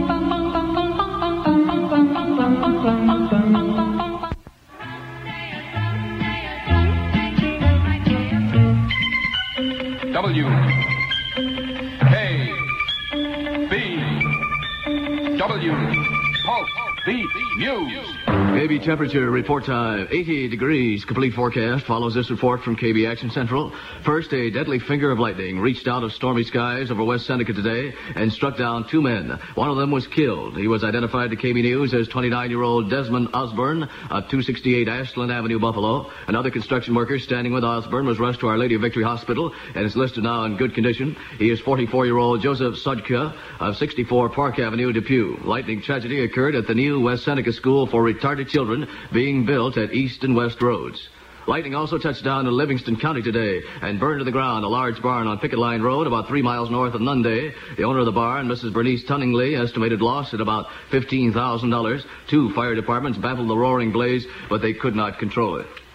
Speaker 18: W Pulse Beat News.
Speaker 20: KB temperature report time, 80 degrees. Complete forecast follows this report from KB Action Central. First, a deadly finger of lightning reached out of stormy skies over West Seneca today and struck down 2 men. One of them was killed. He was identified to KB News as 29-year-old Desmond Osborne at 268 Ashland Avenue, Buffalo. Another construction worker standing with Osborne was rushed to Our Lady of Victory Hospital and is listed now in good condition. He is 44-year-old Joseph Sudka of 64 Park Avenue, Depew. Lightning tragedy occurred at the new West Seneca School for Retarded Children being built at East and West Roads. Lightning also touched down in Livingston County today and burned to the ground a large barn on Picket Line Road about 3 miles north of Nunde. The owner of the barn, Mrs. Bernice Tunningley, estimated loss at about $15,000. 2 fire departments baffled the roaring blaze, but they could not control it.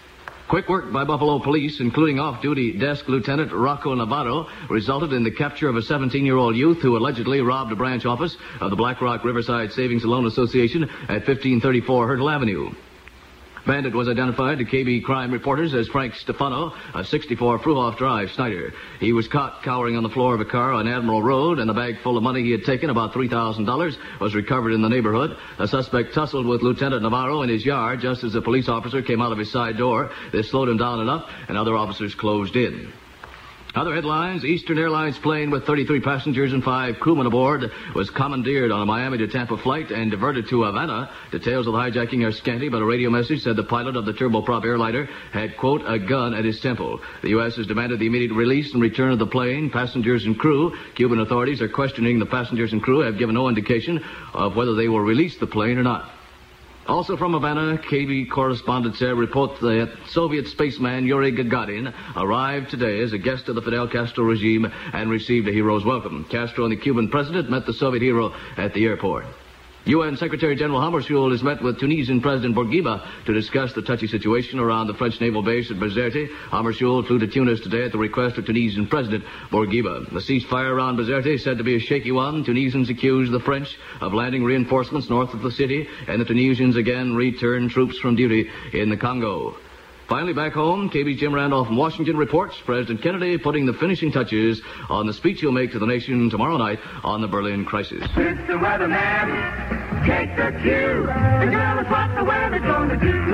Speaker 20: Quick work by Buffalo Police, including off-duty desk Lieutenant Rocco Navarro, resulted in the capture of a 17-year-old youth who allegedly robbed a branch office of the Black Rock Riverside Savings and Loan Association at 1534 Hurdle Avenue. Bandit was identified to KB crime reporters as Frank Stefano, a 64 Fruhoff Drive, Snyder. He was caught cowering on the floor of a car on Admiral Road, and a bag full of money he had taken, about $3,000, was recovered in the neighborhood. The suspect tussled with Lieutenant Navarro in his yard just as a police officer came out of his side door. This slowed him down enough, and other officers closed in. Other headlines, Eastern Airlines plane with 33 passengers and 5 crewmen aboard was commandeered on a Miami to Tampa flight and diverted to Havana. Details of the hijacking are scanty, but a radio message said the pilot of the turboprop airliner had, quote, a gun at his temple. The U.S. has demanded the immediate release and return of the plane, passengers and crew. Cuban authorities are questioning the passengers and crew, have given no indication of whether they will release the plane or not. Also from Havana, KB correspondents there report that Soviet spaceman Yuri Gagarin arrived today as a guest of the Fidel Castro regime and received a hero's welcome. Castro and the Cuban president met the Soviet hero at the airport. UN Secretary General Hammarskjöld has met with Tunisian President Bourguiba to discuss the touchy situation around the French naval base at Bizerte. Hammarskjöld flew to Tunis today at the request of Tunisian President Bourguiba. The ceasefire around Bizerte is said to be a shaky one. Tunisians accuse the French of landing reinforcements north of the city, and the Tunisians again return troops from duty in the Congo. Finally, back home, KB's Jim Randolph from Washington reports President Kennedy putting the finishing touches on the speech he'll make to the nation tomorrow night on the Berlin crisis.
Speaker 5: It's the weatherman, take the cue, and tell us what the weather's gonna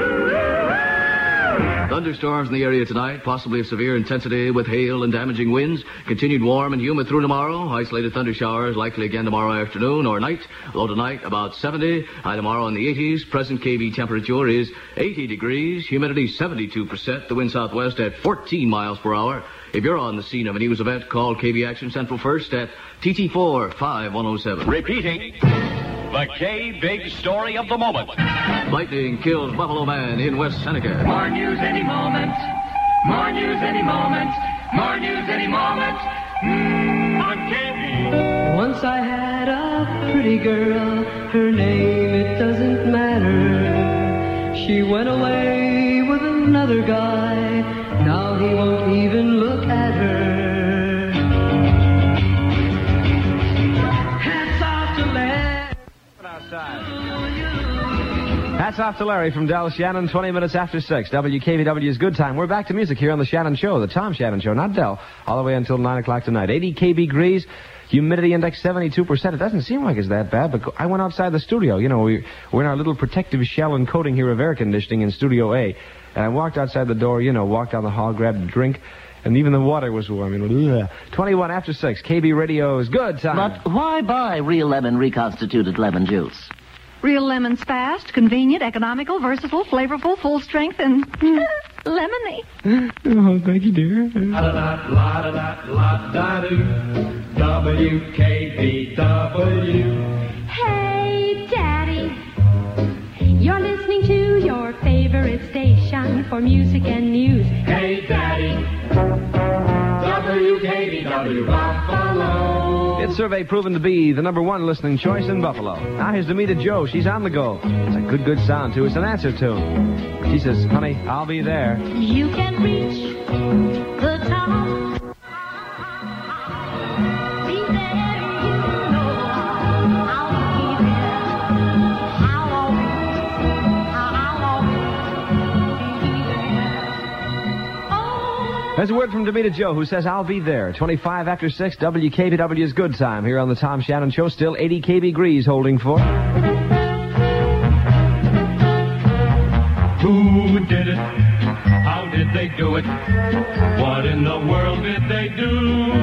Speaker 5: do.
Speaker 20: Thunderstorms in the area tonight, possibly of severe intensity with hail and damaging winds. Continued warm and humid through tomorrow. Isolated thunder showers likely again tomorrow afternoon or night. Low tonight about 70. High tomorrow in the 80s. Present KB temperature is 80 degrees. Humidity 72%. The wind southwest at 14 miles per hour. If you're on the scene of a news event, call KB Action Central first at TT4 5107.
Speaker 21: Repeating. The K-Big story of the moment.
Speaker 20: Lightning kills Buffalo Man in West Seneca.
Speaker 5: More news any moment. More news any moment. More news any moment. On KB.
Speaker 9: Once I had a pretty girl. Her name, it doesn't matter. She went away with another guy. Now he won't even look at her.
Speaker 19: Hats off to Larry from Del Shannon, 20 minutes after 6. WKBW's Good Time. We're back to music here on the Shannon Show, the Tom Shannon Show, not Del, all the way until 9 o'clock tonight. 80 KB degrees, humidity index 72%. It doesn't seem like it's that bad, but I went outside the studio. You know, we're in our little protective shell and coating here of air conditioning in Studio A. And I walked outside the door, walked down the hall, grabbed a drink, and even the water was warm. 21 after 6, KB Radio's Good Time.
Speaker 8: But why buy real lemon reconstituted lemon juice?
Speaker 10: Real lemon's fast, convenient, economical, versatile, flavorful, full strength, and lemony.
Speaker 19: Oh, thank you, dear.
Speaker 5: WKBW.
Speaker 9: Hey, Daddy. You're listening to your favorite station for music and news.
Speaker 5: Hey, Daddy. WKBW Buffalo.
Speaker 19: It's survey proven to be the number one listening choice in Buffalo. Now here's Demita Jo. She's on the go. It's a good sound, too. It's an answer tune. She says, honey, I'll be there.
Speaker 9: You can reach the top. Be there, you know I'll be there. How long
Speaker 19: There's a word from Demita Jo, who says, I'll be there. 25 after 6, WKBW's Good Time here on the Tom Shannon Show. Still 80 KB degrees holding for.
Speaker 14: Who did it? How did they do it? What in the world did they do?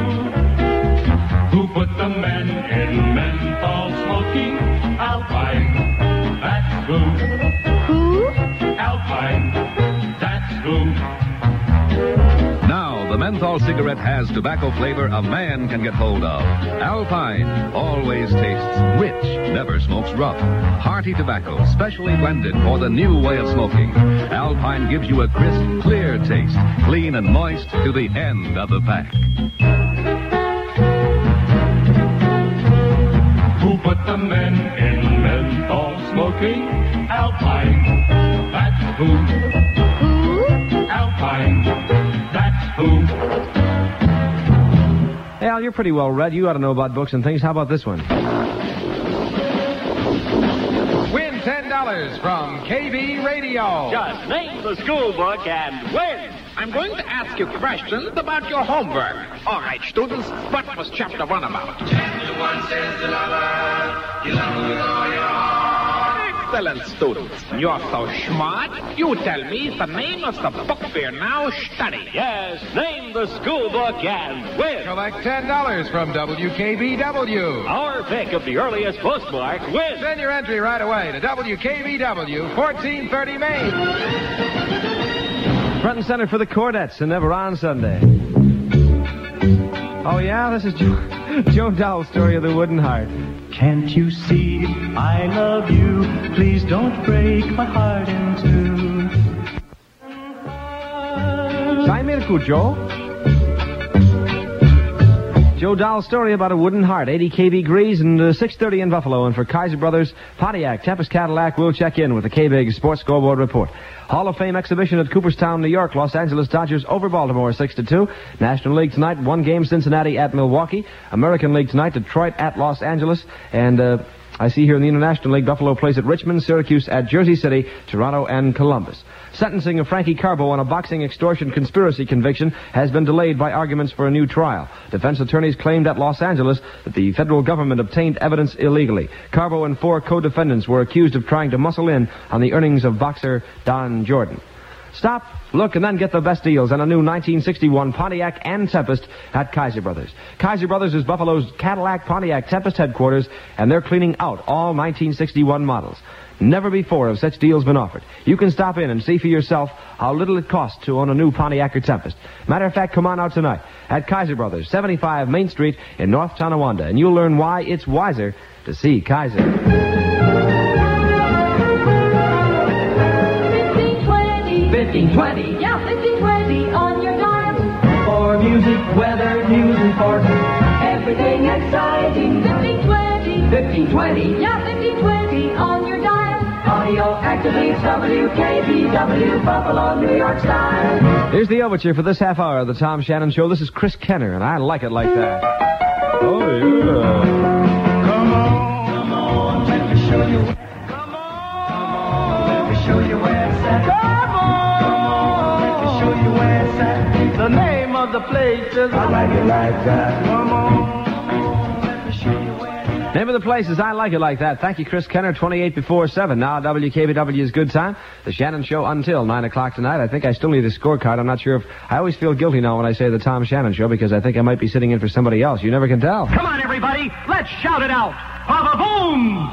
Speaker 14: Who put the men in menthol smoking? Alpine, that's who.
Speaker 9: Who?
Speaker 14: Alpine, that's who.
Speaker 23: Now, the menthol cigarette has tobacco flavor a man can get hold of. Alpine always tastes rich, never smokes rough. Hearty tobacco, specially blended for the new way of smoking. Alpine gives you a crisp, clear taste, clean and moist to the end of the pack.
Speaker 14: Who put the men in menthol smoking? Alpine, that's who.
Speaker 9: Who?
Speaker 14: Alpine.
Speaker 19: pretty well read. You ought to know about books and things. How about this one?
Speaker 11: Win $10 from KB Radio.
Speaker 15: Just name the school book and win.
Speaker 16: I'm going to ask you questions about your homework. All right, students, what was chapter 1 about?
Speaker 4: Chapter 1 says the lover, you love with all your heart.
Speaker 16: Excellent, students. You're so smart. You tell me the name of the book we're now studying.
Speaker 15: Yes, name the school book and win.
Speaker 11: Collect $10 from WKBW.
Speaker 15: Our pick of the earliest postmark wins.
Speaker 11: Send your entry right away to WKBW, 1430 Main.
Speaker 19: Front and center for the Chordettes and Never on Sunday. Oh, yeah? This is Joe Dowell's story of the Wooden Heart.
Speaker 4: Can't you see I love you? Please don't break my heart in two.
Speaker 19: Sai Mirku, Joe. Joe Dowell's story about a wooden heart. 80 kV Grease and 6:30 in Buffalo. And for Kaiser Brothers, Pontiac, Tempest Cadillac, we'll check in with the K-Big Sports Scoreboard Report. Hall of Fame exhibition at Cooperstown, New York. Los Angeles Dodgers over Baltimore 6-2. National League tonight, 1 game, Cincinnati at Milwaukee. American League tonight, Detroit at Los Angeles. And I see here in the International League, Buffalo plays at Richmond, Syracuse at Jersey City, Toronto, and Columbus. Sentencing of Frankie Carbo on a boxing extortion conspiracy conviction has been delayed by arguments for a new trial. Defense attorneys claimed at Los Angeles that the federal government obtained evidence illegally. Carbo and 4 co-defendants were accused of trying to muscle in on the earnings of boxer Don Jordan. Stop, look, and then get the best deals on a new 1961 Pontiac and Tempest at Kaiser Brothers. Kaiser Brothers is Buffalo's Cadillac Pontiac Tempest headquarters, and they're cleaning out all 1961 models. Never before have such deals been offered. You can stop in and see for yourself how little it costs to own a new Pontiac or Tempest. Matter of fact, come on out tonight at Kaiser Brothers, 75 Main Street in North Tonawanda, and you'll learn why it's wiser to see Kaiser.
Speaker 9: 1520. Yeah, 1520 on your dial. For music, weather, news, and sports. Everything exciting. 1520. 1520. Yeah, 1520 on your dial. Audio activates WKBW, Buffalo, New York style.
Speaker 19: Here's the overture for this half hour of the Tom Shannon Show. This is Chris Kenner, and I like it like that. Oh, yeah.
Speaker 4: Come on, let me show you. Come on, let me show you where it's at. Come on, let me show you where it's at. The name of the place is I Like It Like That. Come on.
Speaker 19: Name of the place is I Like It Like That. Thank you, Chris Kenner, 28 before 7. Now WKBW's Good Time. The Shannon Show until 9 o'clock tonight. I think I still need a scorecard. I'm not sure if... I always feel guilty now when I say the Tom Shannon Show because I think I might be sitting in for somebody else. You never can tell.
Speaker 17: Come on, everybody. Let's shout it out. Ba-ba-boom!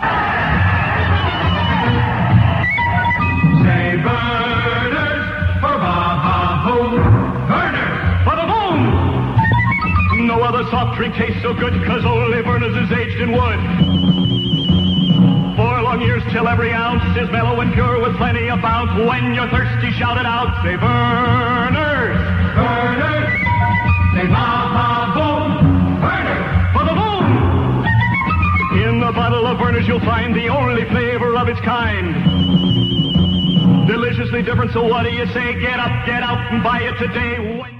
Speaker 4: Say Burners for Ba-ba-boom. Burners for the boom.
Speaker 14: No other soft drink tastes so good, 'cause only Vernors is aged in wood. 4 long years till every ounce is mellow and pure with plenty of bounce. When you're thirsty, shout it out. Say Vernors. Vernors. Say ba-ba-boom. Vernors for the boom. In a bottle of Vernors you'll find the only flavor of its kind. Deliciously different, so what do you say? Get up, get out, and buy it today.